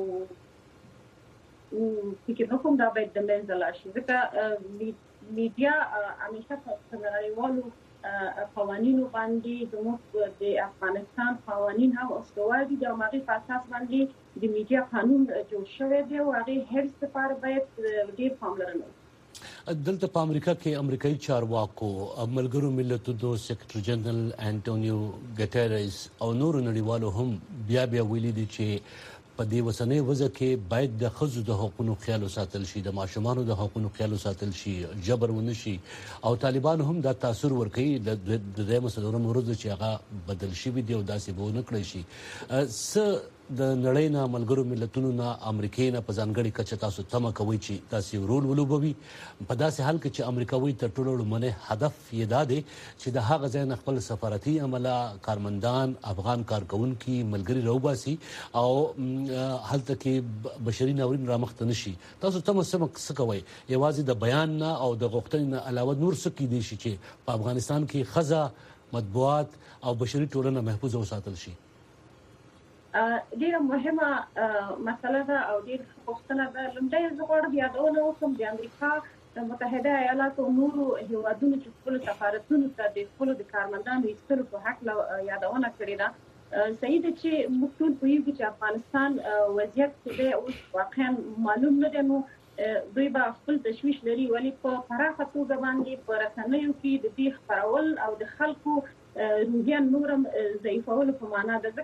فکر نه کوم دا باید د منځه لاړ شي، ځکه میډیا همیشه په نړیوالو قوانینو باندې زموږ د افغانستان قوانین هم استوار دي. د هماغې په اساس باندې د میډیا قانون جوړ شوی دی او هغې حفظ لپاره باید ډېر پاملرنه وشي. دلته په امریکا کې امریکایي چارواکو ملګرو ملتونو سیکریټري جنرال انټونیو ګټریس او نورو نړیوالو هم بیا ویلي دي چې په دې وسنۍ وضع کې باید د ښځو د حقوقو خیال وساتل شي، د ماشومانو د حقوقو خیال وساتل شي، جبر ونه شي. او طالبان هم دا تاثیر ورکوي د دې مسلو ورځ چې هغه بدل شي دی او داسې به ونه کړی شي. د نړۍ نه ملګرو ملتونو نه امریکای نه په ځانګړي کچه تاسو تمه کوئ چې تاسو رول ولوبوي په داسې حال کې چې امریکاوي تر ټولو لومړی هدف یې دا دی چې د هغه ځای نه خپل سفارتي عمله کارمندان افغان کارکونکي ملګري راوباسي او هلته کې بشري ناورین رامخته نشي. تاسو تمه څه کوئ یوازې د بیان نه او د غوښتنې نه علاوه نور څه کیدی شي چې په افغانستان کې ښځه مطبوعات او بشري ټولنه محفوظ وساتل شي؟ ډیره مهمه مسله ده او ډیر پوښتنه ده. لومړی زه غواړم یادونه وکړم د امریکا متحده ایالاتو نورو هیوادونو چې خپلو سفارتونو ته د خپلو د کارمندانو ایستلو په هکله یادونه کړې ده. صحیح ده چې موږ ټول پوهیږو چې افغانستان وضعیت چې دی اوس واقعا معلوم نه دی، نو دوی به خپل تشویش لري ولې په پراخه توګه باندې په رسنیو کې د دې خپرول او د خلکو روحیه نورم ضعیفولو په معنا ده. ځکه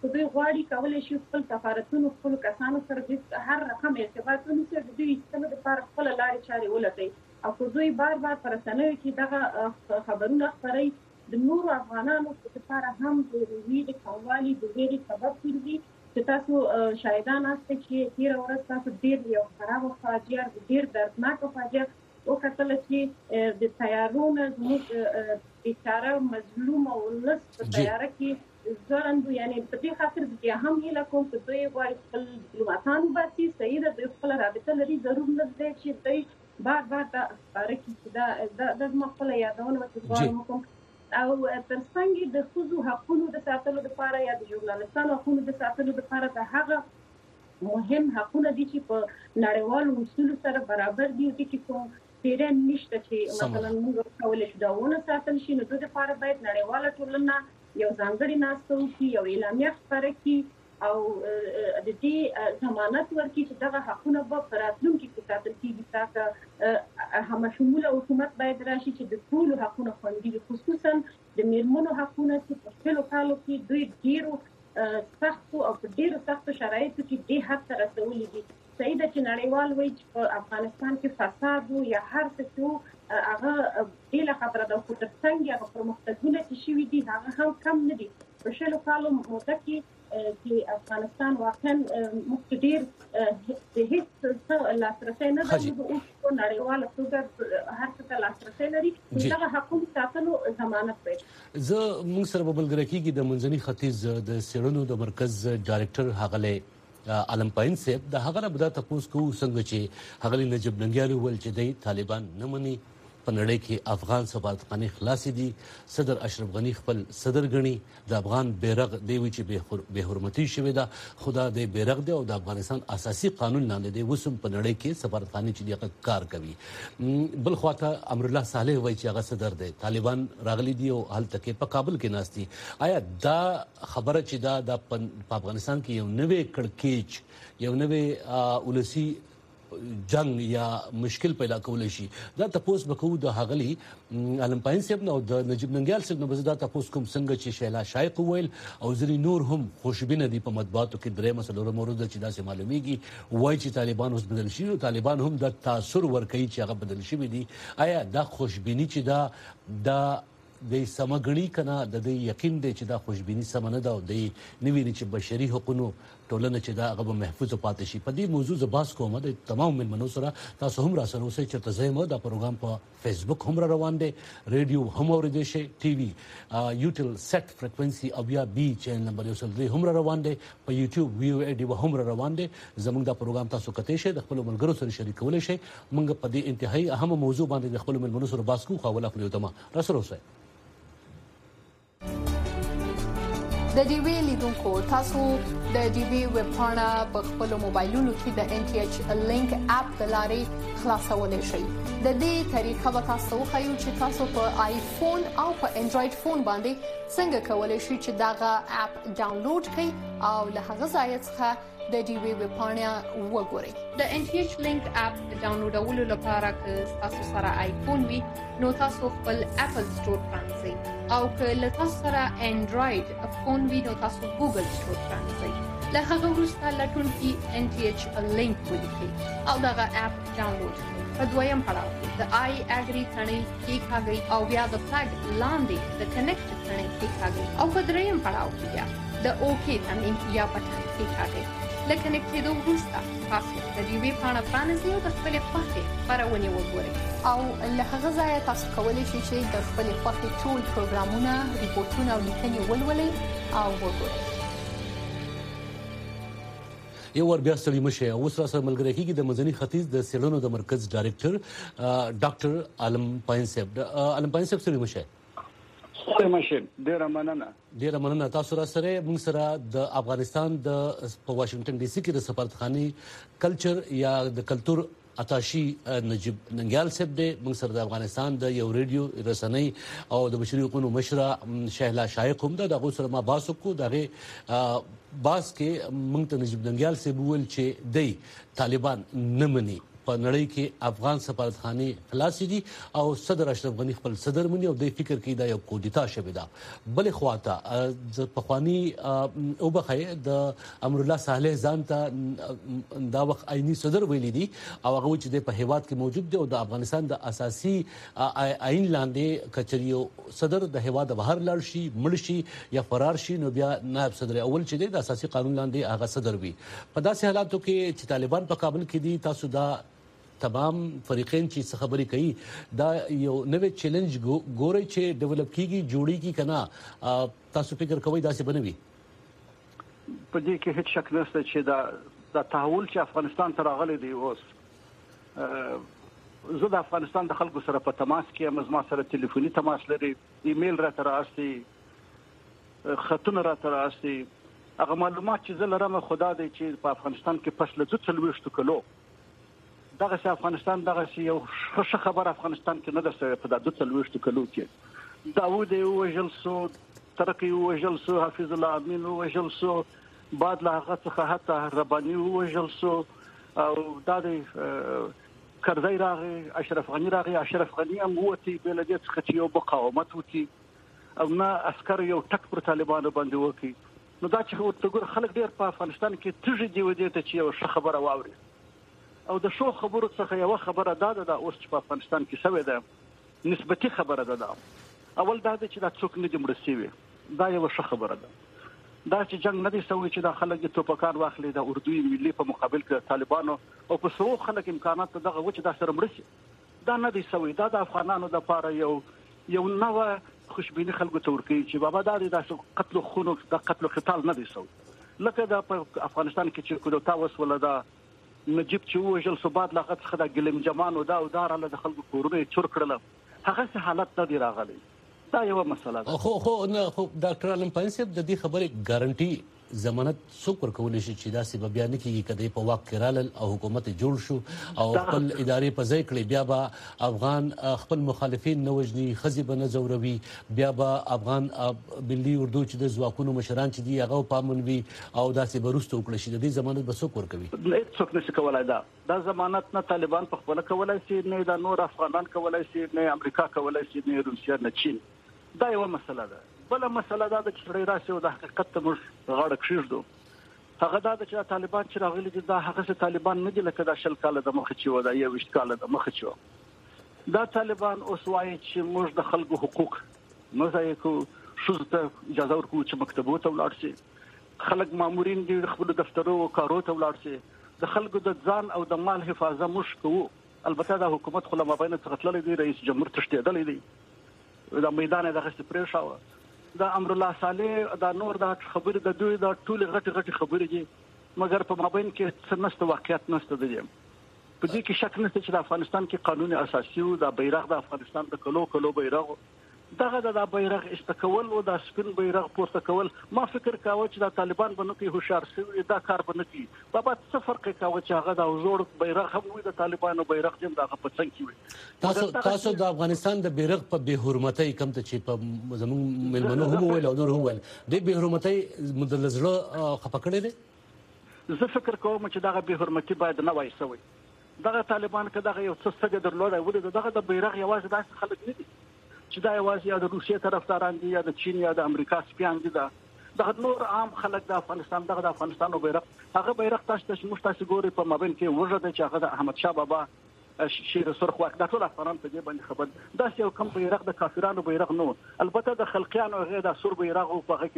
دوی غواړي کولای شي خپل سفارتونو خپل کسانو سره د هر رقم ارتباطونو سره د دوی ستنه د لپاره خپل لارې چارې ولټوي او خو دوی بار پر رسنیو کې دغه خبرونه خپري د نورو افغانانو لپاره هم د ویډیو کاوالي د ویډیو سبب کیږي چې تاسو شاهدان یاست چې تیر ورځ تاسو ډیر یو خراب فاجعه ډیر دردناک فاجعه وکړه چې د طیارونو زموږ بیچاره مظلوم او ولس په طیاره کې ځوړند یعنی په دې خاطر چې هم یې لکه چې دوی غواړي خپل ډیپلوماټان باسي صحیح ده دوی خپل رابطه لري ضرور نه دی چې دوی بار دا ښکاره کړي دا د خپل یادونه وکړم کوم او ترڅنګ د خصوصي حقوقو د ساتلو لپاره یا د ژورنالستانو حقوقو د ساتلو لپاره د هغه مهم حقوقونه دي چې په نړیوالو اصولو سره برابر دي چې کوم پیرن نشته چې مثلا موږ کولای شو دا ونه ساتل شي نو د لپاره باید نړیواله ټولنه یو ځانګړي ناستو کې یو اعلامیه خپره کړي او د دې ضمانت ورکړي چې دغه حقوقونه په راتلونکي کې ساتل کیږي تاکه هم شموله حکومت باید راشي چې د ټول حقوقو خوندي وي خصوصا د میرمنو حقوقونه چې په خپل کالو کې دوی ډیرو سختو او ډیرو سختو شرایطو کې د حد ته رسولي دي صحیح ده چې نړیوال وایي چې په افغانستان کې فساد یا هر څه هغه ډیره خبره ده خو ترڅنګ هغه پرمختګونه چې شوي دي هغه هم کم نه دي په شلو کالو موده کې چې افغانستان واقعا مقتدر د هیڅ لاسرسي نه درلود او په نړیواله توګه هر څه لاسرسي لري دغه حقوق ساتلو ضمانت کوي. زه موږ سره ملګری کیږي د منځني ختیځ د څېړنو د مرکز ډایرکټر هغه عالم پاین صاحب د هغه به تاسو کو څنګه چې هغه نجیب ننګیال ول چې د طالبان نه مني په نړۍ کې افغان سفارتخانه خلاصې دي صدر اشرف غنی خپل صدر غنی د افغان بیرغ دی چې به حرمتي شوی دا خدا د بیرغ دی او د افغانستان اساسي قانون لاندې دی وسم په نړۍ کې سفارتخانه چې دغه کار کوي بل خواته امر الله صالح وایي چې هغه صدر دی طالبان راغلي دي او هلته کې په کابل کې ناشتي آیا دا خبره چې دا په افغانستان کې یو نوې کړکېچ یو نوې ولسی جنگ یا مشکل پیدا کولای شي دا تاسو به کوو د هغلی علم پاین صاحب نو د نجیب ننګیال صاحب نو بزدا تاسو کوم څنګه چې شیلا شایق ویل او ځری نور هم خوشبینه دي په مطبوعاتو کې درې مسلو مورد چې دا سه معلومیږي وای چې طالبان اوس بدل شي او طالبان هم د تاثیر ورکوي چې هغه بدل شي دي آیا دا خوشبینی چې دا د سمګړی کنا د یقین دی چې دا خوشبینی سمنه ده او د نوی چې بشري حقوقو ټولنه چې دا هغه محفوظ پاتې شي په دې موضوع زباس کوم د تمام ملمنو سره تاسو هم را سره اوسئ چې تاسو دا پروګرام په فیسبوک هم روان دی ریډیو هم اوریدئ شي ټي وي یوټل سیټ فریکوئنسي او بیا بي چینل نمبر 103 هم روان دی په یوټیوب ویو ای ډي هم روان دی زموږ دا پروګرام تاسو کته شي د خپل ملګرو سره شریکولای شي موږ په دې انتهایی اهم موضوع باندې د خپل ملمنو سره باس کوو خو ولا خپل یو تمه را سره اوسئ د ډي وی لیدونکو تاسو د ډي وی ویب پاڼه په خپل موبایلونو کې د ان ټي ایچ لینک اپ د لارې خلاصولای شئ د دې طریقه به تاسو خایو چې تاسو په آیفون او په انډراید فون باندې څنګه کولای شئ چې داغه اپ ډاونلوډ کړئ او له هغه ځای څخه د ډي وی ویب پاڼه وګورئ د ان ټي ایچ لینک اپ ډاونلوډولو لپاره که تاسو سره آیفون وي نو تاسو خپل اپل سٹور پرانځئ او که له تاسو سره انډراید فون وي نو تاسو ګوګل سٹور پرانځئ له هغه وروسته لټون کې ان ټي ایچ لینک ولیکئ او دغه اپ ډاونلوډ کړئ په دویم پړاو کې د آی اګری ثنې کې کاږي او بیا د فلګ لاندې د کنیکټ ثنې کې کاږي او په دریم پړاو کې بیا د اوکی ثنې یا بټن کې کاږي لکه نکټېدو وروسته تاسو د دې وی پاڼه پرانیزئ او د خپل خوښې خبرونه وګورئ او له هغه ځای تاسو کولی شئ چې د خپل خوښې ټول پروګرامونه ریپورتونه او لیکنې ولولئ او وګورئ یو ور بیا ستړي مشه اوس را سره ملګری کیږي د منځني ختیځ د څېړنو د مرکز ډایرکټر ډاکټر عالم پاین صاحب عالم پاین صاحب ستړي مشه ډیره مننه تاسو را سره موږ سره د افغانستان د په واشنگټن ډي سي کې د سفارتخانه کلچر یا د کلچر اتاشي نجیب ننګیال صاحب د موږ سره د افغانستان د یو ریډیو رسنۍ او د بشري حقوقو مشره شهلا شایق هم د غوسر ما باسو کو دغه باس کې موږ ته نجیب ننګیال صاحب ول چې د طالبان نه مني په نړۍ کې افغان سفارتخانه خلاص دي او صدر اشرف غنی خپل صدر مني او د فکر کې دا یو کودتا شوه دا بل خواته په خواني او بخې د امر الله صالح ځان ته دا وخت عیني صدر ویلي دي او هغه چې د په هیواد کې موجود دي او د افغانستان د اساسي عین لاندې کچریو صدر د هیواد بهر لاړ شي مړ شي یا فرار شي نو بیا نائب صدر اول چې د اساسي قانون لاندې هغه صدر وي په داسې حالاتو کې چې طالبان په کابل کې دي تاسو دا تمام فریقین چې خبرې کوي دا یو نوې چیلنج ګوري چې ډیولپ کیږي جوړیږي کنه تاسو فکر کوئ دا څه بنوي په دې کې هیڅ شک نشته چې دا تحول چې افغانستان ته راغلی دی اوس زه د افغانستان د خلکو سره په تماس کې یم زما سره ټلیفوني تماس لري ایمیل راته راځي خطونه راته راځي هغه معلومات چې زه لرم خدا دی چې په افغانستان کې پس له 40 کلو دغه افغانستان دغه یو ښه خبر افغانستان کې نه ده په د 40 کلو کې داوود وژل سو ترقی وژل سو حفیظ الله امین وژل سو بعد له هغه څخه حتی ربانی وژل سو او د کرزی راغی اشرف غنی هم وتی بل دې څخه چې یو مقاومت وکي او نه عسكر یو ټک پر طالبانو باندې وکي نو دا چې ورته خلک ډیر په افغانستان کې تیږي دی ودی ته چې یو ښه خبره واوري او د شو خبرو څخه یو خبره ده اوس چې په افغانستان کې شوې ده نسبتي خبره ده اول دا چې دا څوک نه دی مړ شوی دا یو ښه خبره ده دا چې جنگ نه دی سوي چې دا خلک د توپکان واخلي د اردوی ملي په مقابل کې طالبانو او په څو خلک امکانات دغه وچ دا سره مړ شي دا نه دی سوي دا د افغانانو د پاره یو نوې خوشبینی خلکو ته ورکړي چې بابا دا د قتل خونو د قتل قتال نه دی سوي لکه دا په افغانستان کې چې کودتا وسوله دا نجيب چې وژل صوبات لغت خدا ګلم جمانو دا او دار له خلکو کورونه چور کړل هغه حالت نه دی راغلی دا یو مسله ده خو نه خو ډاکټر علم پنسب د دې خبرې ګارانټي ضمانت څوک ورکول شي چې دا سبب بیان کیږي کدی په واک کې رالل او حکومت جوړ شو او خپل ادارې په ځای کړې بیا به افغان خپل مخالفین نه وجني خزي به نه زوروي بیا به افغان ملي اردو چې د ځواکونو مشران چې دی هغه پامنوي او دا سي برسته وکړي شي د دې ضمانت به څوک ورکوي څوک نشي کولای دا ضمانت نه طالبان په خپل کولای شي نه د نور افغانان کولای شي نه امریکا کولای شي نه روسیا نه چین دا یو مسله ده بل مسله دا چې سړی راشي او د حقیقت ته موږ غاړه کښېږدو هغه دا چې طالبان چې راغلي دي دا هغه چې طالبان نه دي لکه دا شل کاله د مخه چې و دا یو وشت کاله د مخه چې دا طالبان اوس وایي چې موږ د خلکو حقوق مزه کو شوز ته اجازه ورکو چې مکتبو ته ولاړ شي خلک مامورین دي خپل دفترو او کارو ته ولاړ شي د خلکو د ځان او د مال حفاظت موږ کوو البته دا حکومت خو له مابین څخه تللی دی رئیس جمهور تشدیدلی دی دا میدان دغه سپری شاوه دا امر الله صالح دا نور دا خبر د دوی دا ټول غټ خبرې دي مګر په مابین کې څه نشته واقعیت نشته دی په دې کې شک نشته چې د افغانستان کې قانون اساسي او د بیرغ د افغانستان د کلو بیرغ دغه د بیرغ استکول او د سپین بیرغ پورته کول ما فکر کاوه چې د طالبان باندې کې هوشیار شوی دا کار باندې کی بابا څه فرق کاوه چې هغه د زوړ بیرغ هم وي د طالبانو بیرغ جام دغه په څنګه کی وي تاسو د افغانستان د بیرغ په بے حرمتۍ کم ته چې په زمون ملمنو هم ویل او نور هم ویل د بے حرمتۍ مدلزړه خپکړې دي زه فکر کوم چې دغه بے حرمتۍ باید نه وای سوی دغه طالبان کداغه یو څه څه درلوده ولې دغه د بیرغ یوازې داسې خلک نه دي چې دا یوازې یا د روسیې طرفداران دي یا د چین یا د امریکا سپیان دي دغه نور عام خلک د افغانستان دغه د افغانستان بیرغ هغه بیرغ تاسو مشتاسي ګوري په مابین کې وژه د چې هغه د احمد شاه بابا شیر سرخ واک د ټول افغانان په دې باندې خبر دا یو کم بیرغ د کافرانو بیرغ نو البته د خلقیانو غیر د سور بیرغ او په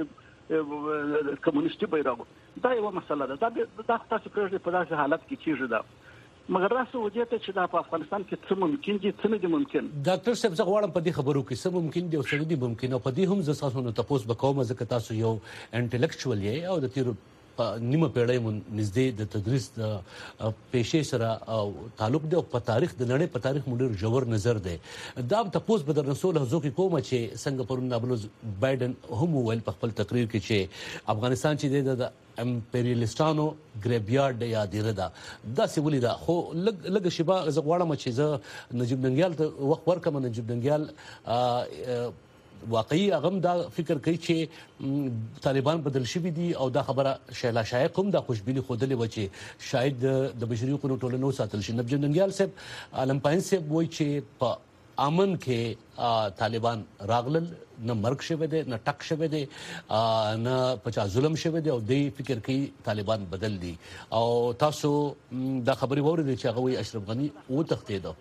کې کمونیستي بیرغ دا یو مسله ده دا تاسو پرې په داسې حالت کې کیږي دا مګر راسو وجه ته چې د افغانستان کې څه ممکن دي څه نه دي ممکن ډاکټر صاحب زه غواړم په دې خبرو کې څه ممکن دي او څه نه دي ممکن او په دې هم زه تاسو نو تاسو به کوم ځکه تاسو یو انټلیکچوال یې او د تیر نیمه پیړۍ مون نږدې د تدریس د پېښې سره او تعلق دی او په تاریخ د نړۍ په تاریخ مونږ ژور نظر دی دا تاسو به در رسول حضور کې کوم چې څنګه پرون نابلوز بایدن هم ویل په خپل تقریر کې چې افغانستان چې د امپریالیستانو ګریبیارډ یا دیره دا څه ولې دا خو لږ شبا زه غواړم چې زه نجیب ننګیال ته وخت ورکم نجیب ننګیال واقعي هغه دا فکر کوي چې طالبان بدل شوي دي او دا خبره شایله شایق هم دا خوشبینی خودلې و چې شاید د بشري حقوقو ټولنو ساتل شي. نبجن ننګیال صاحب علم پاین صاحب وایي چې په امن کې طالبان راغلل نه مرګ شوه دي نه ټک شوه دي نه پچا ظلم شوه دي او د فکر کوي طالبان بدل دي او تاسو دا خبري وره چې هغه وي اشرف غني او تختیدو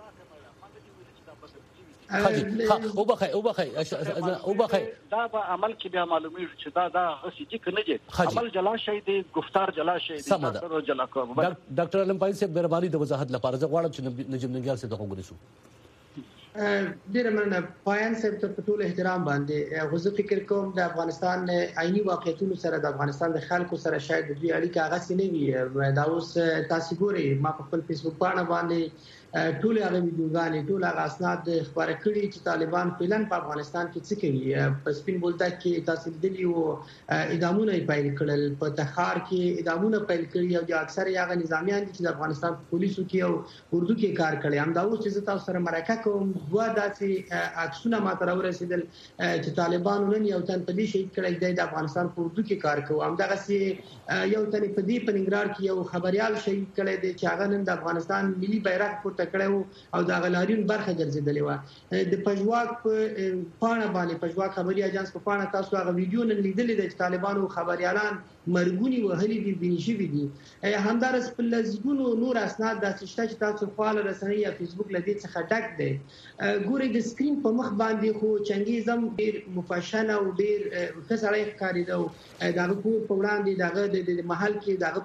او بخای دا به عمل کې بیا معلومیږي چې دا هسي چې کنه دي عمل جلا شي دي گفتار جلا شي دي سره جلا کوم. ډاکټر علم پاین صاحب مهرباني د وضاحت لپاره زه غواړم چې نجم ننګیال صاحب ته وګورئ. ډیره مننه پایان صاحب ته ټول احترام باندې غوښه فکر کوم د افغانستان عیني واقعیتونو سره د افغانستان د خلکو سره شاید د دوی اړیکه هغه سینې وي. دا اوس تاسو ګورئ ما په خپل فیسبوک باندې ټول هغه ویډیوګانې ټول هغه اسناد خبره کړي چې طالبان فعلن په افغانستان کې څه کوي. په سپین بولدک کې تاسو دلی او اعدامونه پیل کړل، په تخار کې اعدامونه پیل کړي او د اکثر هغه نظامیان چې د افغانستان پولیسو کې او اردو کې کار کړي. هم دا اوس چې تاسو سره مرکه کوم دوه داسې عکسونه ما ته ورسېدل چې طالبانو نن یو تن په دې شهید کړی د افغانستان په اردو کې کار کوي. هم دا غسي یو تن په دې پنګرار کې یو خبريال شهید کړی دی چې هغه نن د افغانستان ملي بیرغ پورته کړو او دا غلاریون برخه ګرځیدلې و. د پژواک په پاڼه باندې پژواک خبري اجانس په پاڼه تاسو هغه ویډیو نن لیدلې د طالبانو خبريالان مرګونی وهلي دي بنشي دي. همدارس په لزګونو نور اسناد د چې تاسو خپل رسنۍ یا فیسبوک لدی څخه ډک دي. ګوري د سکرین په مخ باندې خو چنګیزم ډیر مفشنه او ډیر خسړی ښکاری دی. دا په وړاندې دغه د محل کې دغه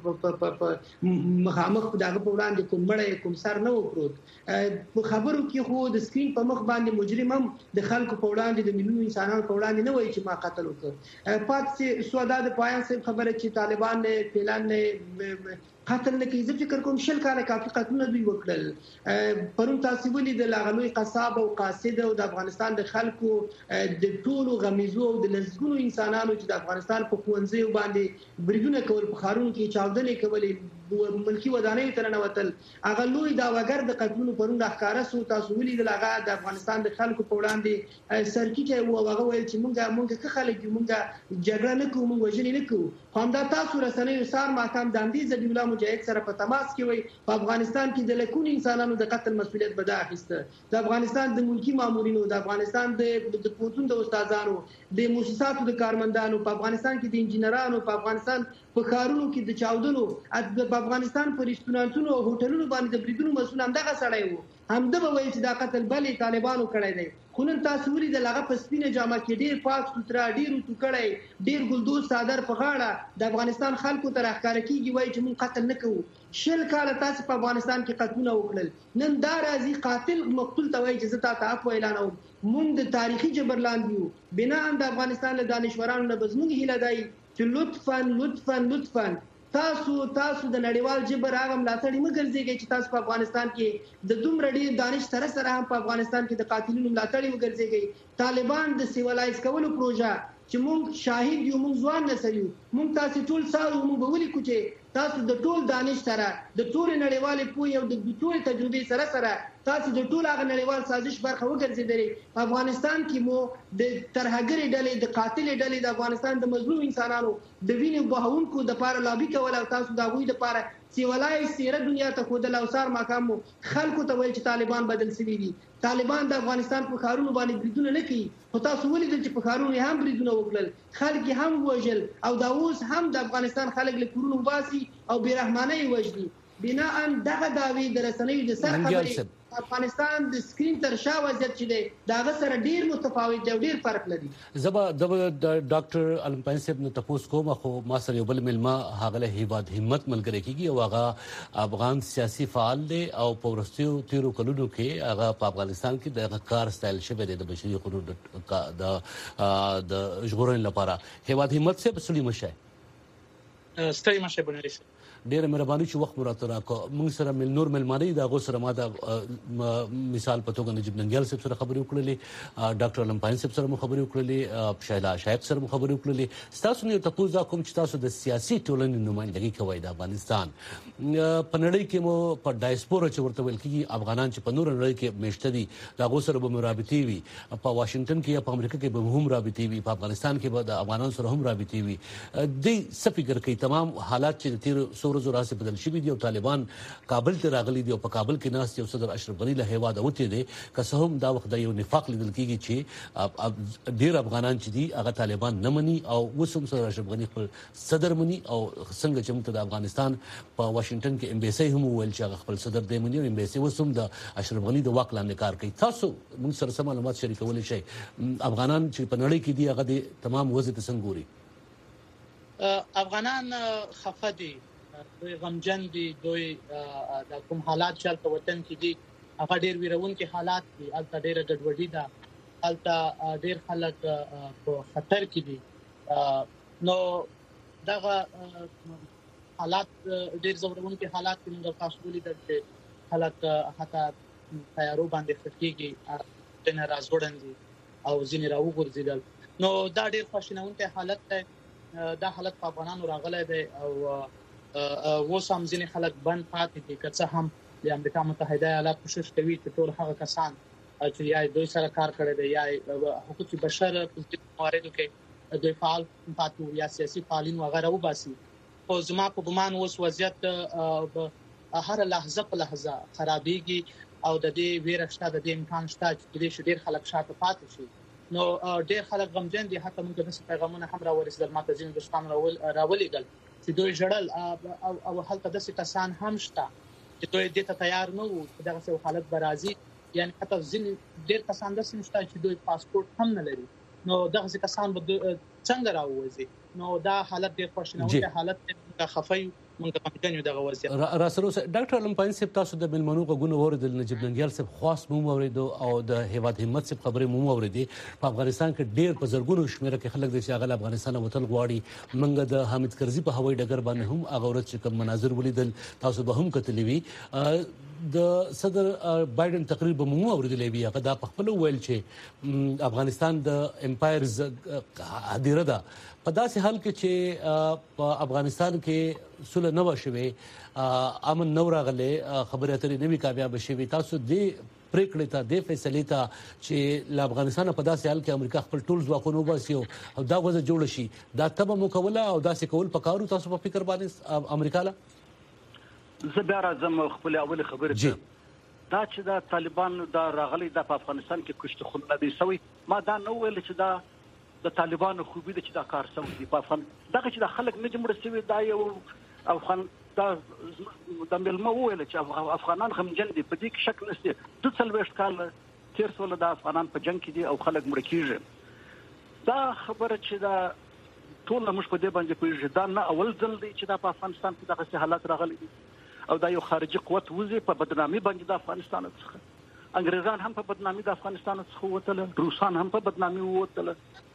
په مخامخ دغه په وړاندې کوم مړی کوم سر نه وکړو. په خبرو کې خو د سکرین په مخ باندې مجرم هم د خلکو په وړاندې د مليونو انسانانو په وړاندې نه وایي چې ما قتل وکړ. پات سودا د پایان صاحب خبره چې طالبان نه فعلان نه قتل نه کوي. زه فکر کوم شل کاله کافي قتلونه دوی وکړل. پرون تاسو ولې د لاغلوي قصاب او قاصد او د افغانستان د خلکو د ټولو غمیزو او د لزګونو انسانانو چې د افغانستان په خوندزي باندې بریدونه کول په خارونو کې چاودنې کولې ملکی ودانۍ تر نه وتل هغه لوی دا وګر د قتلونو پرون د ښکارا سو تاسو ولې د لاغه د افغانستان د خلکو په وړاندې سرکیټه او هغه ویل چې مونږه که خلک مونږه جګړه نه کوو مونږ وژنې نه کوو. همدا تاسو رسنۍ سار ماقام د اندیز د ویلا مجاهد سره په تماس کې وي په افغانستان کې د لکونو انسانانو د قتل مسؤلیت به اخیسته. د افغانستان د ملکی مامورینو د افغانستان د پوهنتون د استادانو د مؤسساتو د کارمندانو په افغانستان کې د انجنیرانو په افغانستان په کارونو کې د چاودنو په افغانستان په ریستورانتونو او هوټلونو باندې د بریدونو مسؤل هم دغه سړی وو. همدا به وایي چې دا قتل بلې طالبانو کړی دی. خو نن تاسو ولې د لغه په سپینه جامه کې ډیر پاک سترا ډیر توکړی ډیر ګلدوز صادر په غاړه د افغانستان خلکو ته راښکاره کیږي وایي چې موږ قتل نه کوو. شل کاله تاسو په افغانستان کې قتلونه وکړل. نن دا راځي قاتل مقتول ته وایي چې زه تاسو عفو اعلانوم. موږ د تاریخي جبرلاند یو بنا هم د افغانستان له دانشورانو نه بزموږ هیله دی چې لطفاً تاسو د نړیوال جبر هغه ملاتړ مګرځيږي چې تاسو په افغانستان کې د دومره ډیر دانش سره هم په افغانستان کې د قاتلینو ملاتړ وګرځيږي. طالبان د سیویلایز کولو پروژه چې موږ شاهد یو موږ ځوان نسل یو موږ تاسو ټول ساو موږ به ولي کوچه تاسو د ټول دانش سره د ټول نړیوال پوهه او د ټول تجربې سره تاسو د ټول هغه نړیوال سازش برخه وګرځیدلې. په افغانستان کې مو د ترهګری ډلې د قاتل ډلې د افغانستان د مظلوم انسانانو د وینې بهونکو د پاره لابي کول او تاسو دا غوي د پاره سیولای سیره دنیا ته خود لوسار مقام خلکو ته ویل چې طالبان بدل شوي دي. طالبان د افغانستان په خارونو باندې بریدونه نه کوي. خو تاسو ولې چې په خارونو هم بریدونه وکړل خلک هم وژل او دا اوس هم د افغانستان خلک له کورونو باسي او بیرحمانه وژني. بنا ان دغه داوی د رسنیو د سر خبرې افغانستان د سکرین تر شا وضعیت چې دی دا سره ډیر متفاوت دی ډیر فرق لري. زبا د ډاکټر علم پاین صاحب نو تاسو کوم خو ما سره یو بل ملما هغه هیواد همت ملګری کیږي او هغه افغان سیاسي فعال دی او په ورستیو تیرو کلونو کې هغه په افغانستان کې د کار سټایل شوی دی د بشري حقوقو د ژغورنې لپاره. هیواد همت صاحب سلی مشه ستړي مشه بنري ډېر مهرباني چې وخت مراته راکړو. موږ سره نور ملمانه دا غو سره ما د مثال په توګه نجیب ننګیال صاحب سره خبرې وکړلې، ډاکټر علم پاین صاحب سره مو خبرې وکړلې، شایلا شایب سره مو خبرې وکړلې. تاسو نه تاسو کوم چې تاسو د سیاسي ټولنې نمائندګي کوي د افغانستان په نړۍ کې مو په ډایسپورا چې ورته ویل کېږي افغانان چې په نور نړۍ کې میشته دي دا غو سره به مرابطي وي، په واشنگټن کې یا په امریکا کې به هم رابطي وي، په افغانستان کې به د افغانانو سره هم رابطي وي. د څه فکر کوي تمام حالات چې د تیر 100 ورځو راځي بدل شوي دي او طالبان کابل ته راغلي دي او په کابل کې ناست یو صدر اشرف غنی له هیواد اوته دي که څه هم دا وخت د یو نفاق لیدل کېږي چې ډیر افغانان چې دي هغه طالبان نه مني او وسوم صدر اشرف غنی خپل صدر مني او څنګه چې موږ د افغانستان په واشنگټن کې امبیسي هم ویل چې هغه خپل صدر دی مني او امبیسي وسوم د اشرف غنی د واک لاندې کار کوي. تاسو موږ سره سم معلومات شریکولی شئ افغانان چې په نړۍ کې دي هغه د تمام وضع ته څنګه ګوري؟ افغانان خفه دي، دوی غمجن دي، دوی د کوم حالات چې په وطن کې دي هغه ډېر ویرونکي حالات دي، هلته ډېره ګډوډي ده، هلته ډېر خلک په خطر کې دي. نو دغه حالات ډېر زورونکي حالات دي. موږ تاسو ولیدل چې خلک حتی تیارو باندې خټکېږي، ځینې راځوړندي او ځینې راوغورځېدل. نو دا ډېر خواشینونکی حالت دی. دا حالت په افغانانو راغلی دی او اوس هم ځینې خلک بند پاتې دي، که څه هم د امریکا متحده ایالات کوشش کوي چې ټول هغه کسان چې یا دوی سره کار کړی دی یا حقوق بشر په مواردو کې دوی فعال پاتې یا سیاسي فعالین وغیره وباسي. خو زما په ګمان اوس وضعیت هر لحظه په لحظه خرابېږي او د دې ویره شته، د دې امکان شته چې ډېر خلک شاته پاتې شي. نو ډېر خلک غمجن دي. حتی موږ د پیغامونه هم راورسېدل، ماته ځینې دوستان راولېږل چې دوی ژړل او هلته داسې کسان هم شته چې دوی دې ته تیار نه وو چې دغسې حالت به راځي. یعنې حتی ځینې ډېر کسان داسې شته چې دوی پاسپورټ هم نه لري. نو دغسې کسان به څنګه راووځي؟ نو دا حالت ډېر خواشینونکی حالت دی. خفه یو، موږ غمجن یو دغه وضعیت. راسره ډاکټر علم پاین صاحب تاسو د ملمنو غوونه اوریدل، نجیب ننګیال صاحب خاص مو اوریدو او د هیواد همت صاحب خبرې مو اوریدي. په افغانستان کې ډېر په زرګونو شمیره کې خلک د شاغل افغانستان وطن غواړي. موږ د حامد کرزي په هوایي ډګر باندې هم هغه ورځ چې کوم مناظر ولیدل تاسو به هم کتلې وي. د صدر بایدن تقریر به مو اوریدلې وي، هغه دا په خپل ویل چې افغانستان د امپایرز هدیره ده. په داسې حال کې چې په افغانستان کې صلح نه وشوي، امن نه راغلی، خبرې اترې نه وي کامیاب شوي، تاسو دې پریکړې ته دې فیصلې ته چې له افغانستان په داسې حال کې امریکا خپل ټول ځواکونه وباسي او دا وضع جوړ شي، دا تبه مو کوله او داسې کول پکارو تاسو په فکر باندې امریکا له؟ زه بیا راځم خپل اول خبره ته. دا چې دا طالبان دا راغلي دا په افغانستان کې کشته خونه دي سوي، ما دا نو ویل چې دا د طالبانو خوبي ده چې دا کار سوي دي په افغان دغه چې د خلک نه جمع رسوي. دا یو افغان دا د ملمه ویل چې افغانان غمجن دي، په دې کې شک نشته. 240 کال تیر سول د افغانان په جنگ کې دي او خلک مړ کیږي. دا خبره چې دا ټول موږ په دې باندې کوي دا نه اول ځل دی چې دا په افغانستان کې دغه حالات راغلي دي او دا یو خارجي قوت وزي په بدنامي باندې د افغانستان څخه. انګريزان هم په بدنامي د افغانستان څخه وتل، روسان هم په بدنامي وتل،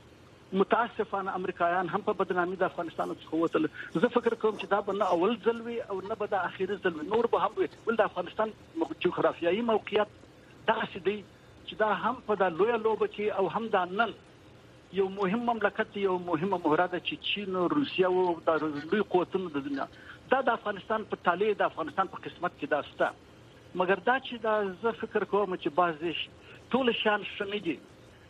متاسفانه امریکایان هم په بدنامي د افغانستان څخه وتل. زه فکر کوم چې دا به نه اول ځل وي او نه به د اخیری ځل وي، نور به هم وي. ول د افغانستان جغرافیایي موقعیت داسې دی چې دا هم په د لوی لوبه کې او هم د نن یو مهم مملکت، یو مهمه مهره ده چې چین او روسیا او د لوی قوتونو د دنیا دا د افغانستان په تاله د افغانستان په قسمت کې داسته. مګر دا چې دا زه فکر کوم چې بعضې ټول شان شنه دي،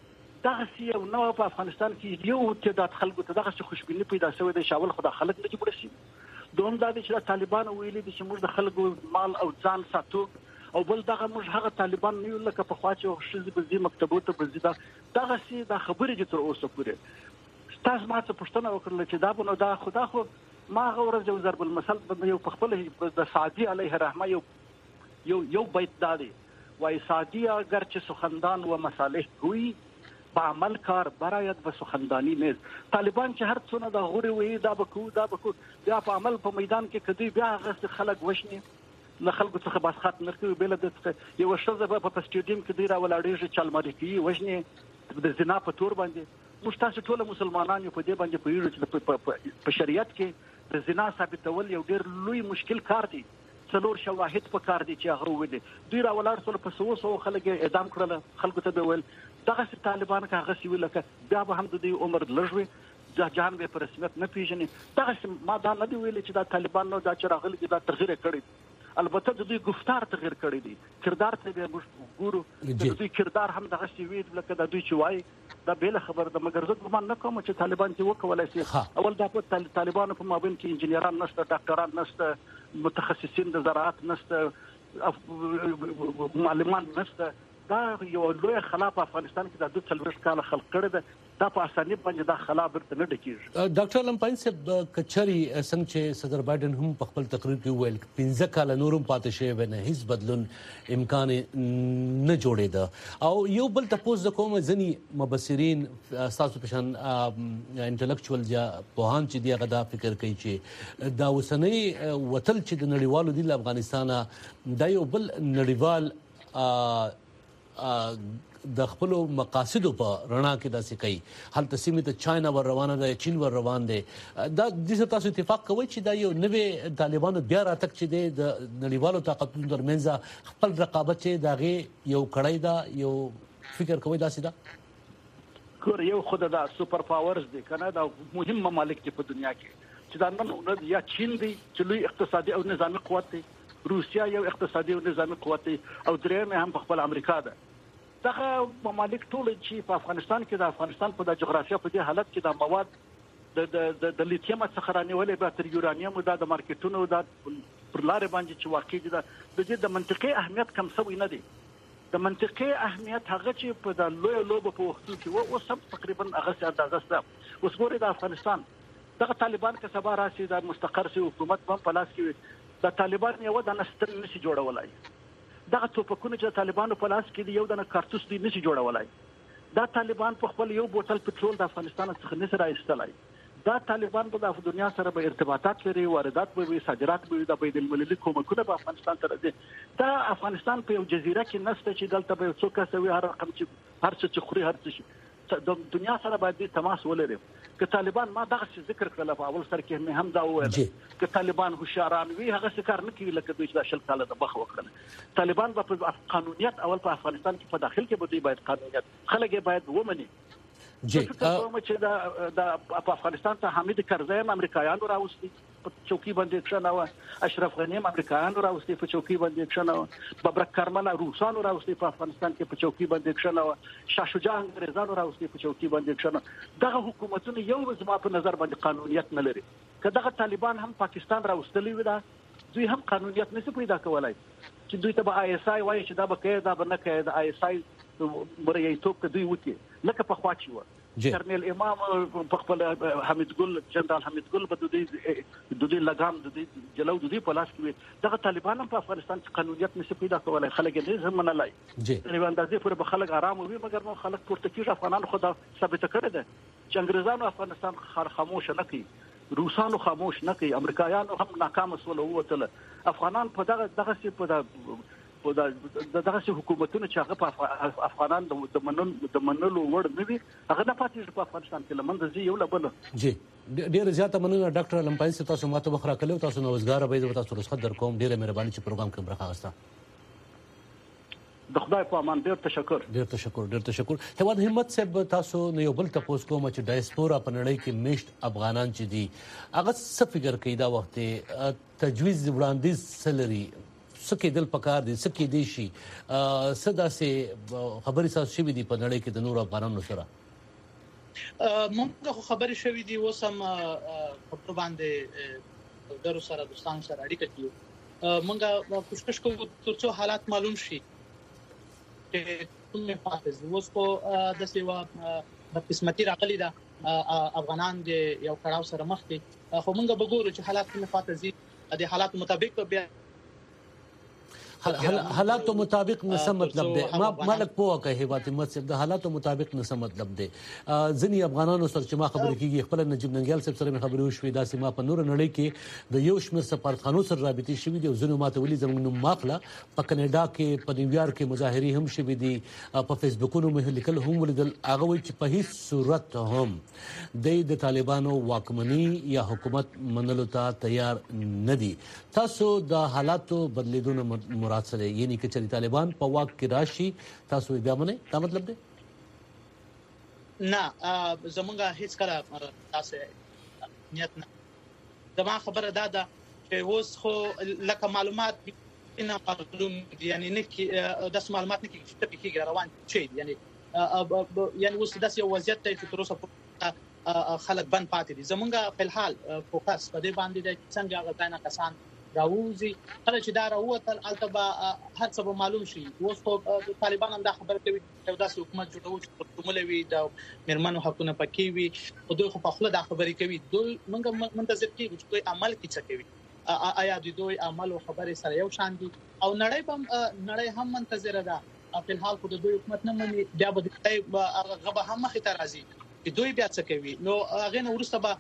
دغسې یو نوع په افغانستان کې یو تعداد خلکو ته دغسې خوشبیني پیدا شوی دی چې اول خو دا خلک نه جوړ شي. دوم دا دی چې د طالبانو ویلي دي چې موږ د خلکو مال او ځان ساتو او بل دغه موږ هغه طالبان نه یو لکه پخوا چې ښځې به ځي مکتبو ته به ځي. دغسې دا خبرې دي تر اوسه پورې. تاسو ما څه پوښتنه وکړله چې دا به نو دا خو ما هغه ورځ یو ضرب المثل یو په خپل د سعدي علیه رحمه یو بیت دا دی، وایي سعدي اگر چې سخندان و مصالح گویی با عمل کار براید و سخندانی نیز. طالبان چې هر څونه د غوري وي دا بکو بیا په عمل په میدان کې کدی بیا هغه خلک وشني له خلکو څخه باسخات نرکوي. بل د یو شزه په سټیډیم کې دی راولاړېږي چالماري کوي وشني د زنا په تور باندې. موږ تاسو ټول مسلمانان یو په دې باندې پوهیږو چې په شریعت کې د زنا ثابتول یو ډېر لوی مشکل کار دی. 4 شواهد په کار دي چې هغه وویل دوی راولاړ سول په 100 خلک اعدام کړل. خلکو ته به ویل دغه طالبان که هغه سی ویل بیا به هم د دې عمر لږ جهان به په رسمیت نه پیژني. دغه ما دا نه دی ویلي چې دا طالبان نو دا چې راغلي دي دا تغییر کړی. البته د دوی گفتار تغییر کړی دی. کردار ته به موږ ګورو د دوی کردار هم دغه سی وی لکه د دوی چې وایي دا بیل خبر د مګر زه ګمان نه کوم چې طالبان چې وکولای شي. اول دا په طالبانو په مابین کې انجنیران نشته، ډاکټران نشته، متخصصین د زراعت نشته، معلمان نشته. دا یو لوی خلا په افغانستان کې د 2 کال خلق کړی ده. دا په اسانۍ باندې دا خلا برته نه ډکیږي. ډاکټر لمپاین صاحب کچري څنګه چې صدر بایدن هم په خپل تقریر کې ویل 15 کال نورم پاتې شوی نه هیڅ بدلون امکان نه جوړېده. او یو بل تاسو کوم ځنی مبصرین تاسو پېشن انټلیکچوال یا پوهان چې دی غدا فکر کوي چې دا وسنۍ وتل چې د نړیوالو دی افغانستان دا یو بل نړیوال د خپل مقاصدو په رڼا کې داسې کوي. هلته سیمه ته چاینا ور روانه ده، چین ور روان دي. دا د تاسو اتفاق کوي چې دا یو نوې طالبانو بیا راتک چې د نړیوالو طاقتونو ترمنځ خپل رقابت چې داغه یو کړی دا یو فکر کوي داسې دا کور یو خود دا سپر پاورز دي کنه دا مهم ممالک دي په دنیا کې چې دا نن یا چین دي چې لوی اقتصادي او نظامی قوت دي، روسیا یو اقتصادي او نظامی قوت دي، او درېم هم په خپل امریکا ده. دغه ممالک ټول چې په افغانستان کې د افغانستان په د جغرافیه په دې حالت کې د مواد د لیتیم څخه رانیولې به تر یورانیم د مارکیټونو د پر لارې باندې چې واقع دي د دې د منطقي اهمیت کم سوی نه دی. د منطقي اهمیت هغه چې په د لوی لوب په وخت کې او سم تقریبا هغه اندازه سره اوس ګوري د افغانستان دغه طالبان که سبا راشي د مستقر سي حکومت په لاس کې د طالبان یو د نستر نشي جوړولای. دغه توپکونه چې طالبانو په لاس کې دی یو د کارتوس دی نشي جوړولای. دا طالبان په خپل یو بوتل پټرول د افغانستان څخه نشي راایستلای. دا طالبان په د دنیا سره به ارتباطات لري، واردات به وي، صادرات به وي، د بین المللي کومکونه به افغانستان ته راځي. دا افغانستان په یو جزیره کې نشته چې دلته به څوک کوي هر رقم چې هر څه چې خوري هر څه د دنیا سره باید تماس ولري. که طالبان ما دغه ذکر کړل په اول سر کې مې هم دا وویل که طالبان هوښیاران وي هغه څه کار نه کوي لکه دوی چې 10 کال د بخ وکړل. طالبان په قانونیت اول په افغانستان کې په داخل کې به دوی باید قانونیت خلک باید ومني. چې د افغانستان ته حامد کرزی امریکایانو راوستي په چوکۍ باندې کښناوه، اشرف غنی امریکایانو راوستي په چوکۍ باندې کښناوه، ببرک کارمل روسانو راوستي په افغانستان کې په چوکۍ باندې کښناوه، شاه شجاع انګریزانو راوستي په چوکۍ باندې کښناوه. دغه حکومتونه یو زما په نظر باندې قانونیت نه لري. که دغه طالبان هم پاکستان راوستلی وي دا دوی هم قانونیت نشي پیدا کولای چې دوی ته به آی اس آی وایي چې دا به کوي دا به نه کوي. د آی اس آی مریتوب که دوی وکړي لکه په خوا چې و کرنل امام په خپل حمید ګل جنرال حمید ګل په د دوی لګام د دوی جلو د دوی په لاس کې دغه طالبان په افغانستان کې قانونیت نشي پیدا کولای. خلک یې نه منلای په اندازې پورې به خلک آرام وي، مګر نو خلک پورته کېږي. افغانانو خو دا ثابت کړی ده چې انګریزانو افغانستان خاموش نه کوي، روسانو خاموش نه کوي، امریکایانو هم ناکام سول ووتل. افغانان په دغه څه په دغه حکومتونو چې هغه په افغانان د منلو وړ نه وي هغه نه پاتې په افغانستان کې لمنځه ځي یو لبل. جی ډیره زیاته مننه ډاکټر لمپاین صاحب، تاسو ماته وخت راکړو، تاسو نوښتګار به تاسو رسخت در کوم. ډیره مهرباني چې پروګرام کې برخه واخیسته. د خدای په امان ډیر تشکر. هواد همت صاحب تاسو نو یو بل تاسو کوم چې ډایسپورا په نړۍ کې میشت افغانان چې دي هغه څه فکر کوي دا وخت تجویز وړاندیز سلري سکه دل پکار دي سکه دي شي صدا سي خبري تاسو شوي دي په نړۍ کې د نور افغانانو سره موږ خبري شوي دي وسم په باندې درو سره دوستان سره اړیکه کیو. موږ کوشش کوو ترڅو حالات معلوم شي چې کومه فاز اوس په د سیوا د قسمتي راغلي دا افغانان د یو کړهو سره مخ دي، خو موږ به ګورو چې حالات کومه فاتزي د حالات مطابق بیا حالاتو مطابق نه مطلب دی ما لک پوهه کوي هیواد مطلب د حالاتو مطابق نه مطلب دی ځنی افغانانو سره چې ما خبرې کیږي خپل نجیب ننګیال صاحب سره خبرې وشوي دا سیمه په نور نړۍ کې د یو شمېر سفارتخانو سره رابطې شوي دي او ځنو ماته ولي زموږ نوم ماخله په کینیډا کې په نیویارک کې مظاهرې هم شوي دي په فیسبوکونو مې لیکل هم ولیدل هغه وایي چې په هیڅ صورت هم د طالبانو واکمني یا حکومت منلو ته تیار نه دي. تاسو د حالاتو بدلیدو نه مراد څه دی یعنی چې چې طالبان په واک کې راشي تاسو بیا منئ دا مطلب دی؟ نه زمونږ هیڅ کله تاسو نیت نه زما خبره دا ده چې اوس خو لکه معلومات نه معلوم دي یعنی نه کې داس معلومات نه کې چې په روان شي یعنی اوس داس یو وضعیت ته چې تر اوسه خلک بند پاتې دي. زمونږ په الحال فوکس په دې باندې د څنګه غوښتنه کسان راوځي کله چې دا راوتل البته هر څه به معلوم شي. اوس خو طالبان هم دا خبره کوي چې داسې حکومت جوړول چې کوملوي د مرمنو حقونه پکې وي او دوی خو په خپل دا خبرې کوي دوی موږ منتظر کیږو چې دوی عمل کې څه کوي آیا دوی عمل او خبرې سره یو شان دي او نړۍ هم منتظر ده. په الحال خو د دوی حکومت نه مني بیا به هغه هم مخې ته راځي دوی بیا څه کوي نو هغه نو ورسته به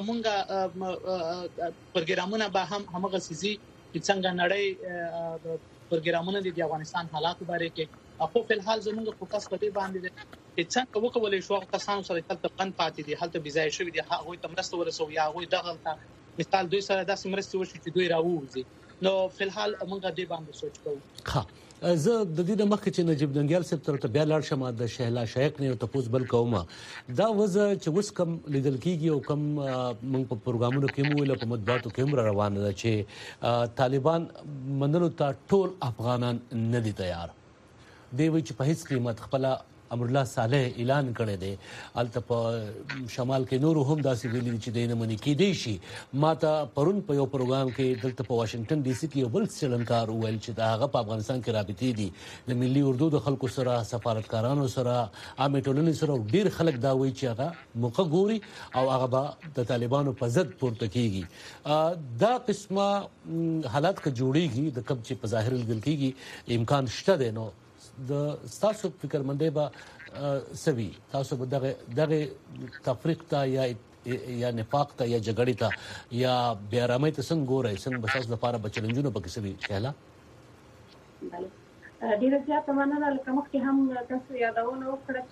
زمونږ پروګرامونه به هم هغه سيزي چې څنګه نړۍ پروګرامونه د افغانستان حالات باره کې خو په الحال زمونږ فوکس په دې باندې دی چې څنګه وکولای شو کسانو سره تل بند پاتې دي هلته بيځای شوی دي هغه ته مرسته ورسو یا هغه دغه مثال دوی سره داسې مرسته وشي چې دوی راوځي نو په الحال موږ دې باندې سوچ کوو. زه د دې مخکې چې نجیب ننګیال صاحب تر ته بیا لاړ شم د شهلا شایق نه ته پوس بل کومه دا وزه چې وس کم لیدل کیږي او کم موږ په پروګرامونو کې مو له په مطبوعاتو کې هم روانه ده چې طالبان منلو ته ټول افغانان نه دي تیار دی وی چې په هیڅ قیمت خپل امر الله صالح اعلان کړی دی الته په شمال کې نور هم داسې ویلي چې دینه منی کې دی شي ماته پرون په یو پروګرام کې دلته په واشنگټن ډي سي کې یو بل سیلنکار ویل چې دا هغه په افغانستان کې رابطې دي د ملي اردو د خلکو سره سفارتکارانو سره عامه ټولنې سره ډیر خلک دا وایي چې هغه موقع ګوري او هغه به د طالبانو په ضد پورته کیږي دا قسمه حالات کې جوړیږي د کب چې په ظاهر لیدل کیږي امکان شته دی نو د تاسو فکر منده به سوي تاسو به دغه تفریق ته یا نفاق ته یا جګړې ته یا بیارامۍ ته څنګه ګورئ څنګه به تاسو لپاره بچلنجونه پکې سوي شهلا؟ ډیره زیاته مننه لکه مخکې هم تاسو یادونه وکړه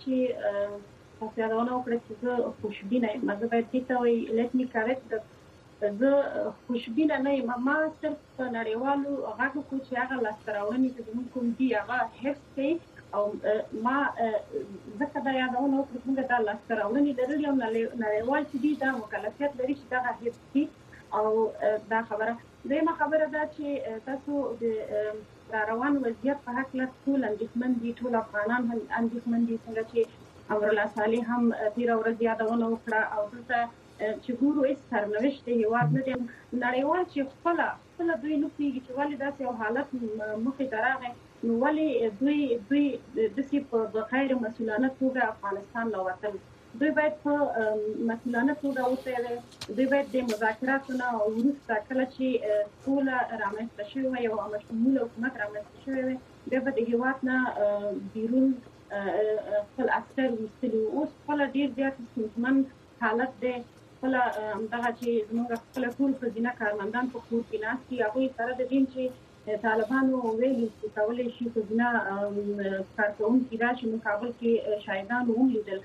چې زه خوشبینه یم زه باید دې ته وایي let me correct زه خوشبینه نه یم ما صرف په نړیوالو غږو کو چې هغه لاسته راوړنې چې زموږ کوم دي هغه حفظ کوي او ما ځکه دا یادونه وکړه چې موږ دا لاسته راوړنې لرلې او نړیوال چې دي دا مکلفیت لري چې دا حفظ کړي او دا خبره دویمه خبره ده چې تاسو د روان وضعیت په هکله ټول اندېښمن دي ټول افغانان هم اندېښمن دي څنګه چې امر الله صالح هم تېره ورځ یادونه وکړه او دلته چې ګورو هیڅ سرنوشت هیواد نه دی نړیوال چې خپله دوی نه پوهېږي چې ولې داسې یو حالت مخې ته راغی نو ولې دوی داسې په غیر مسؤلانه توګه افغانستان له وتل دوی باید په مسؤلانه توګه وڅېړي دوی باید د مذاکراتو نه وروسته کله چې سوله رامنځته شوې وي یو مشموله حکومت رامنځته شوی وي بیا به د هیواد نه بیرون خپل عسکر ویستلي اوس خپله ډېر زیات ستونزمن حالت دی خپله همدغه چې زموږ خپله ټول ښځینه کارمندان په کور کې ناست دي هغوی سره د دې چې طالبانو ویلي چې کولی شي ښځینه کارکوونکي راشي مقابل کې شاهدانو هم لیدل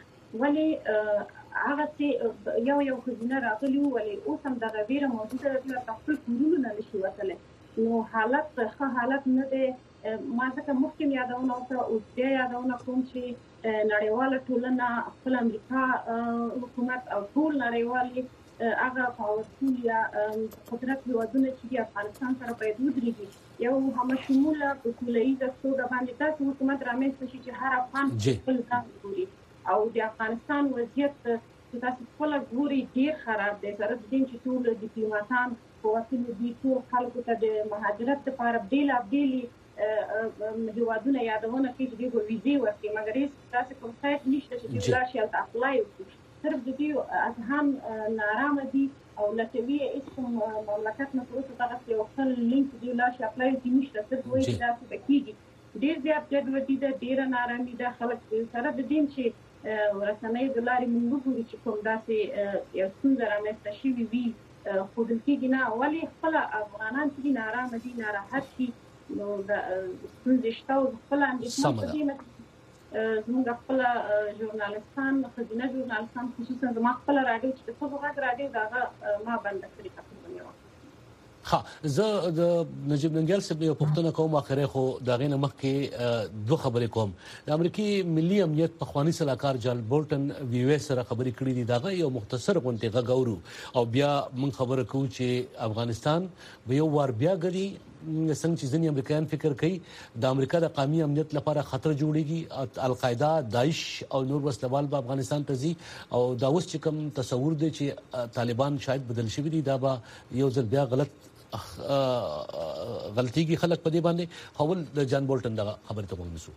ولې هغه چې یو ښځینه راغلي وو ولې اوس هم دغه ویره موجوده ده چې ورته خپل کورونو نه نشي وتلی نو حالت ښه حالت نه دی ما ځکه مخکې یادونه وکړه اوس بیا یادونه کوم چې نړیواله ټولنه خپل امریکا حکومت او ټول نړیوالې هغه پاورفول یا قدرت هېوادونه چې دي افغانستان سره باید ودرېږي یو همشموله په سوله ییزه توګه باندې داسې حکومت رامنځته شي چې هر افغان خپل ځان ګوري او د افغانستان وضعیت چې تاسو خپله ګوري ډېر خراب دی سره د دې چې ټول ډیپلوماتان په وسیلو دي ټول خلکو ته د مهاجرت لپاره بېلابېلې هېوادونه یادونه کوي چې دوی به ویزې ورکړي مګر هېڅ داسې کوم سایټ نشته چې دوی راشي هلته اپلای وکړي صرف د دې اذهان نارامه دي او لټوي اسم مملکت نه پروسه تاسو یو خپل لینک دی لا شي اپلای دي نشته صرف وایي دا څه کیږي ډیر زیات جدوتي ده ډیر نارامي ده خلک سره د دین چې ورسنۍ د لارې موږ ګورو چې کوم داسې یو څنګه رامنځته شوي وي خو د کېږي نه ولې خپل افغانان چې نارامه دي ناراحت دي نو د ستونزې شته او خپل اندېښنه په دې نه زموږ خپل ژورنالستان ښځینه ژورنالستان خصوصا زما خپل راډیو چې د صبح غږ راډیو دغه ما بنده کړې تقریبا زه د نجیب ننګیال صاحب یو پوښتنه کوم اخره خو دا غینه مخکې دوه خبرې کوم د امریکای ملي امنیت پخوانی صلاحکار جان بولټن وی ایس سره خبرې کړې دي داغه یو مختصر غونډه غوړو او بیا من خبره کوم چې افغانستان به یو وار بیا غړي څنګه چې ځینې امریکایان فکر کوي د امریکا د قومي امنیت لپاره خطر جوړیږي القاعده داعش او نور وسلوال په افغانستان ته ځي او دا اوس چې کوم تصور دی چې طالبان شاید بدل شي دي دا به یو ځل بیا غلطي کې خلک په دې باندې حول د جان بولټن دا خبره ته ونسو.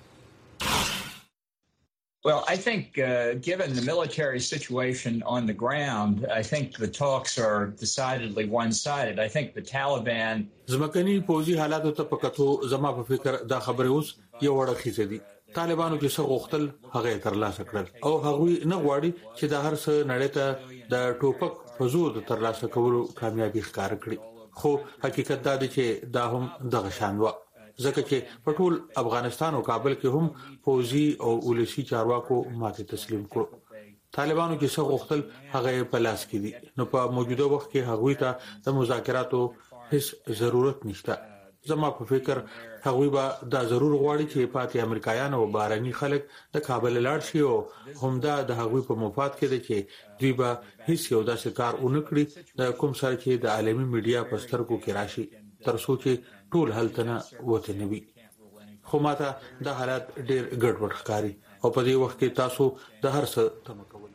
Well, I think given the military situation on the ground, I think the talks are decidedly one-sided. I think the Taliban زمکني پوزي حالاتو ته پکتو زما په فکر دا خبره اوس یو وړه خېزه دي طالبانو چې څو غختل هغه ترلاسه کړل او هغه نه غواړي چې د هر څه نړۍ ته د ټوپک فزود ترلاسه کولو کامیابی ښکار کړي خو حقیقت دا دی چې دا هم دغه شان و ځکه چې په ټول افغانستان او کابل کې هم فوجي او ولسی چارواکو ماته تسلیم کړو طالبانو چې څو غختل هغه په لاس کې دي نو په موجوده وخت کې هغوی ته د مذاکراتو هیڅ ضرورت نشته زما په فکر هغوی به دا ضرور غواړي چې پاتې امریکایان او بارني خلک د کابل لاړ شي او همدا د هغوی په مفاد کې دي چې دوی به هیڅ یو داسې کار ونکړي د کوم سره چې د عالمي میډیا په سترګو کې راشي تر څو چې ټول هلته نه وته نوي خو ماته دا حالت ډېر ګډوډ ښکاري او په دې وخت کې تاسو د هر څه تمه کوئ.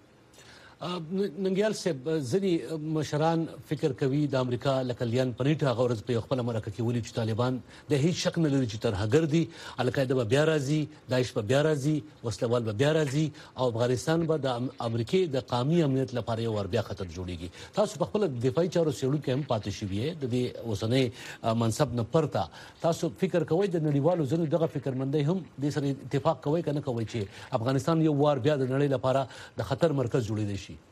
ننګیال صاحب ځینی مشران فکر کوي د امریکا لکلیان پنيټه غورز په خپل مرکه کې ولي چې طالبان د هیڅ شک نه لري چې ترهګر دي القاعده به بیا راځي داعش به بیا راځي وسلوال به بیا راځي او افغانستان به د امریکای د قومي امنیت لپاره یو ور بیا خطر جوړیږي تاسو په خپل دفاعي چارو سیړو کې هم پاتې شوی د دې اوسنۍ منصب نه پرتا تاسو فکر کوئ د نړیوالو ځینو دغه فکرمندۍ هم د سره اتفاق کوي کنه کوي چې افغانستان یو ور بیا د نړۍ لپاره د خطر مرکز جوړیدي شي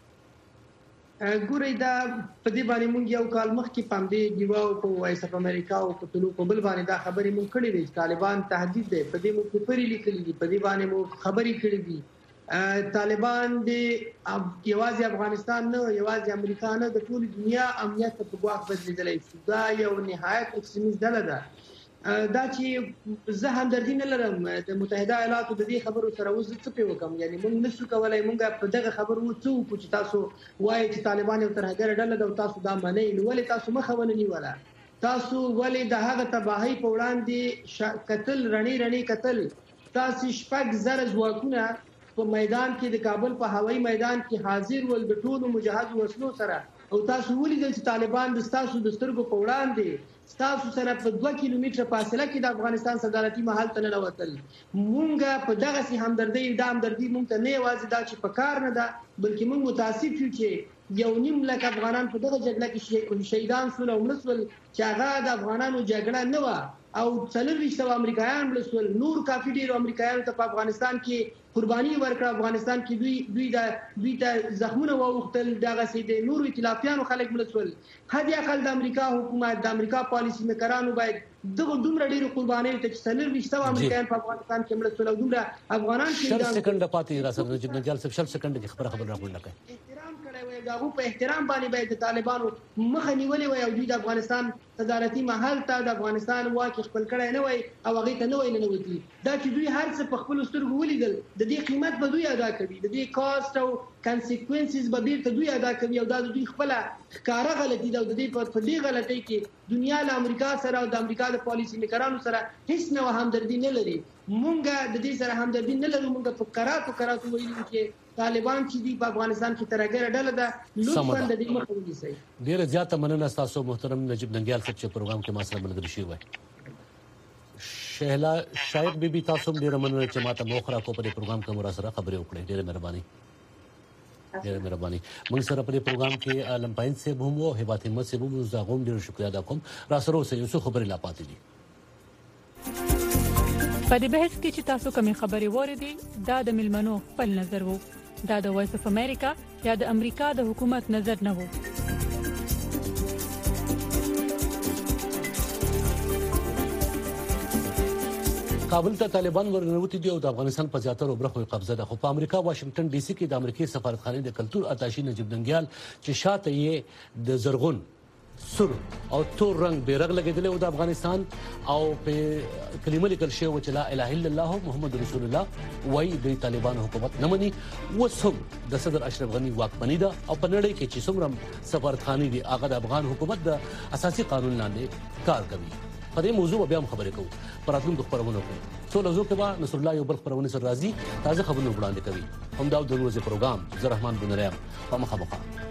ګورې دا په دې باندې مونږ یو کال مخکې پام دې دیواو په وایس اف امریکا او په طلوع په بل باندې دا خبرې مونږ کړې وې طالبان تهدید دی په دې مونږ پرې لیکلي دي په دې باندې مونږ خبرې کړې دي طالبان د یوازې افغانستان نه یوازې امریکا نه د ټول دنیا امنیت په ګواښ بدلیدلی شي دا یو نهایت اکستریمیست ډله ده دا چې زه همدردي نه لرم د متحده ایالاتو د دې خبرو سره اوس څه په وکم یعنی موږ نشو کولای موږ په دغه خبرو وڅو چې تاسو وایي چې طالبان یو ترهګر ډله ده او تاسو دا منئ نو ولې تاسو مخه ونه نیوله تاسو ولې د هغه تباهي په وړاندې قتل رڼي قتل تاسو شپږ زره ځواکونه په میدان کې د کابل په هوایي میدان کې حاضر ول د ټولو مجهز وسلو سره او تاسو ولیدل چې طالبان د تاسو د سترګو په وړاندې تاسو سره په 2 کیلومتره فاصله کې د افغانستان صدارتي محل ته نه وتل مونږه په دغه سي همدردي مونږ ته نه یوازې دا چې په کار نه ده بلکې مونږ متاسف یو چې یو نیم لک افغانان په دغه جګړه کې شهیدان شول او مسول چې هغه د افغانانو جګړه نه و او څلور امریکایان بلسول نور کافي ډیر امریکایان ته په افغانستان کې قرباني ورکړه افغانستان کې دوی ته زخمونه ووختل دغه سي د نور ائتلافیانو خلک بلسول هدي اقل د امریکا حکومت د امریکا پالیسي مکرانو باید دغه دومره ډیر قرباني ته چې څلور امریکایان په افغانستان کې بلسول او دومره افغانان چې 10 سکند پاتې را سره نجیب ننګیال صاحب 10 سکند کې خبره راغونډه کړي احترام کړی وي دا په احترام باندې باید د طالبانو مخه نیولې وي او دوی د افغانستان صدارتي محل ته د افغانستان واکي خپل کړی نه وي او هغه ته نه وي نه وتی دا چې دوی هر څه په خپل سترګو ولیدل د دې قیمت به دوی ادا کوي د دې کاست او کانسیکوینسز به بیرته دوی ادا کوي او دا دوی خپل ښکارا غلطي ده د دې په دې غلطۍ کې دنیا له امریکا سره او د امریکا د پالیسي میکرانو سره هیڅ نه همدردي نه لري مونږه د دې سره همدردي نه لرو مونږ په کراتو ویلو چې طالبان چې دی په افغانستان کې ترهګر ډله ده لطفا د دې مخه ونیسئ ډیره زیاته مننه تاسو محترم نجیب ننګیال صاحب چې پروګرام کې ما سره ملګری شوی شهلا شایق بیبي تاسو ډیره مننه چې ماته موخره کو په دې پروګرام کې مرا سره خبرې وکړې ډیره مهرباني ډېر مهرباني. موږ سره په پروګرام کې لمپاین صاحب هم او هبات همت صاحب هم زغوم ډېر شکریا ادا کوم. را سره اوسه یو څه خبرې لا پاتې دي. په دې بحث کې چې تاسو کومې خبرې وریدي دا د ملمنو خپل نظر وو. دا د وایس اف امریکا یا د امریکا د حکومت نظر نه وو. کابل ته طالبان ورنوتی دي او د افغانستان په زیاتره برخو قبضه ده. خو په امریکا واشنگټن ډي سي کې د امریکای سفارتخانه د کلتور اتاشي نجیب دنګیال چې شاته یې د زرغون سور او تور رنگ بیرغ لګیدل او د افغانستان او په کلمه لیکل شوی و چې لا اله الا الله محمد رسول الله وای د طالبان حکومت نه مني. وسم د صدر اشرف غنی واکمنی ده او په نړۍ کې چې څومره سفارتخانه دي هغه د افغان حکومت د اساسي قانون لاندې کار کوي. په دې موضوع بیا هم خبرې کوو. پراتلونکو خبرونه کوو. څو لږه کې به نصر الله یو بل خبرونه سره راځي تازه خبرونه وړاندې کوي. هم دا د ورځې پروګرام زه رحمان بن رحیم په مخه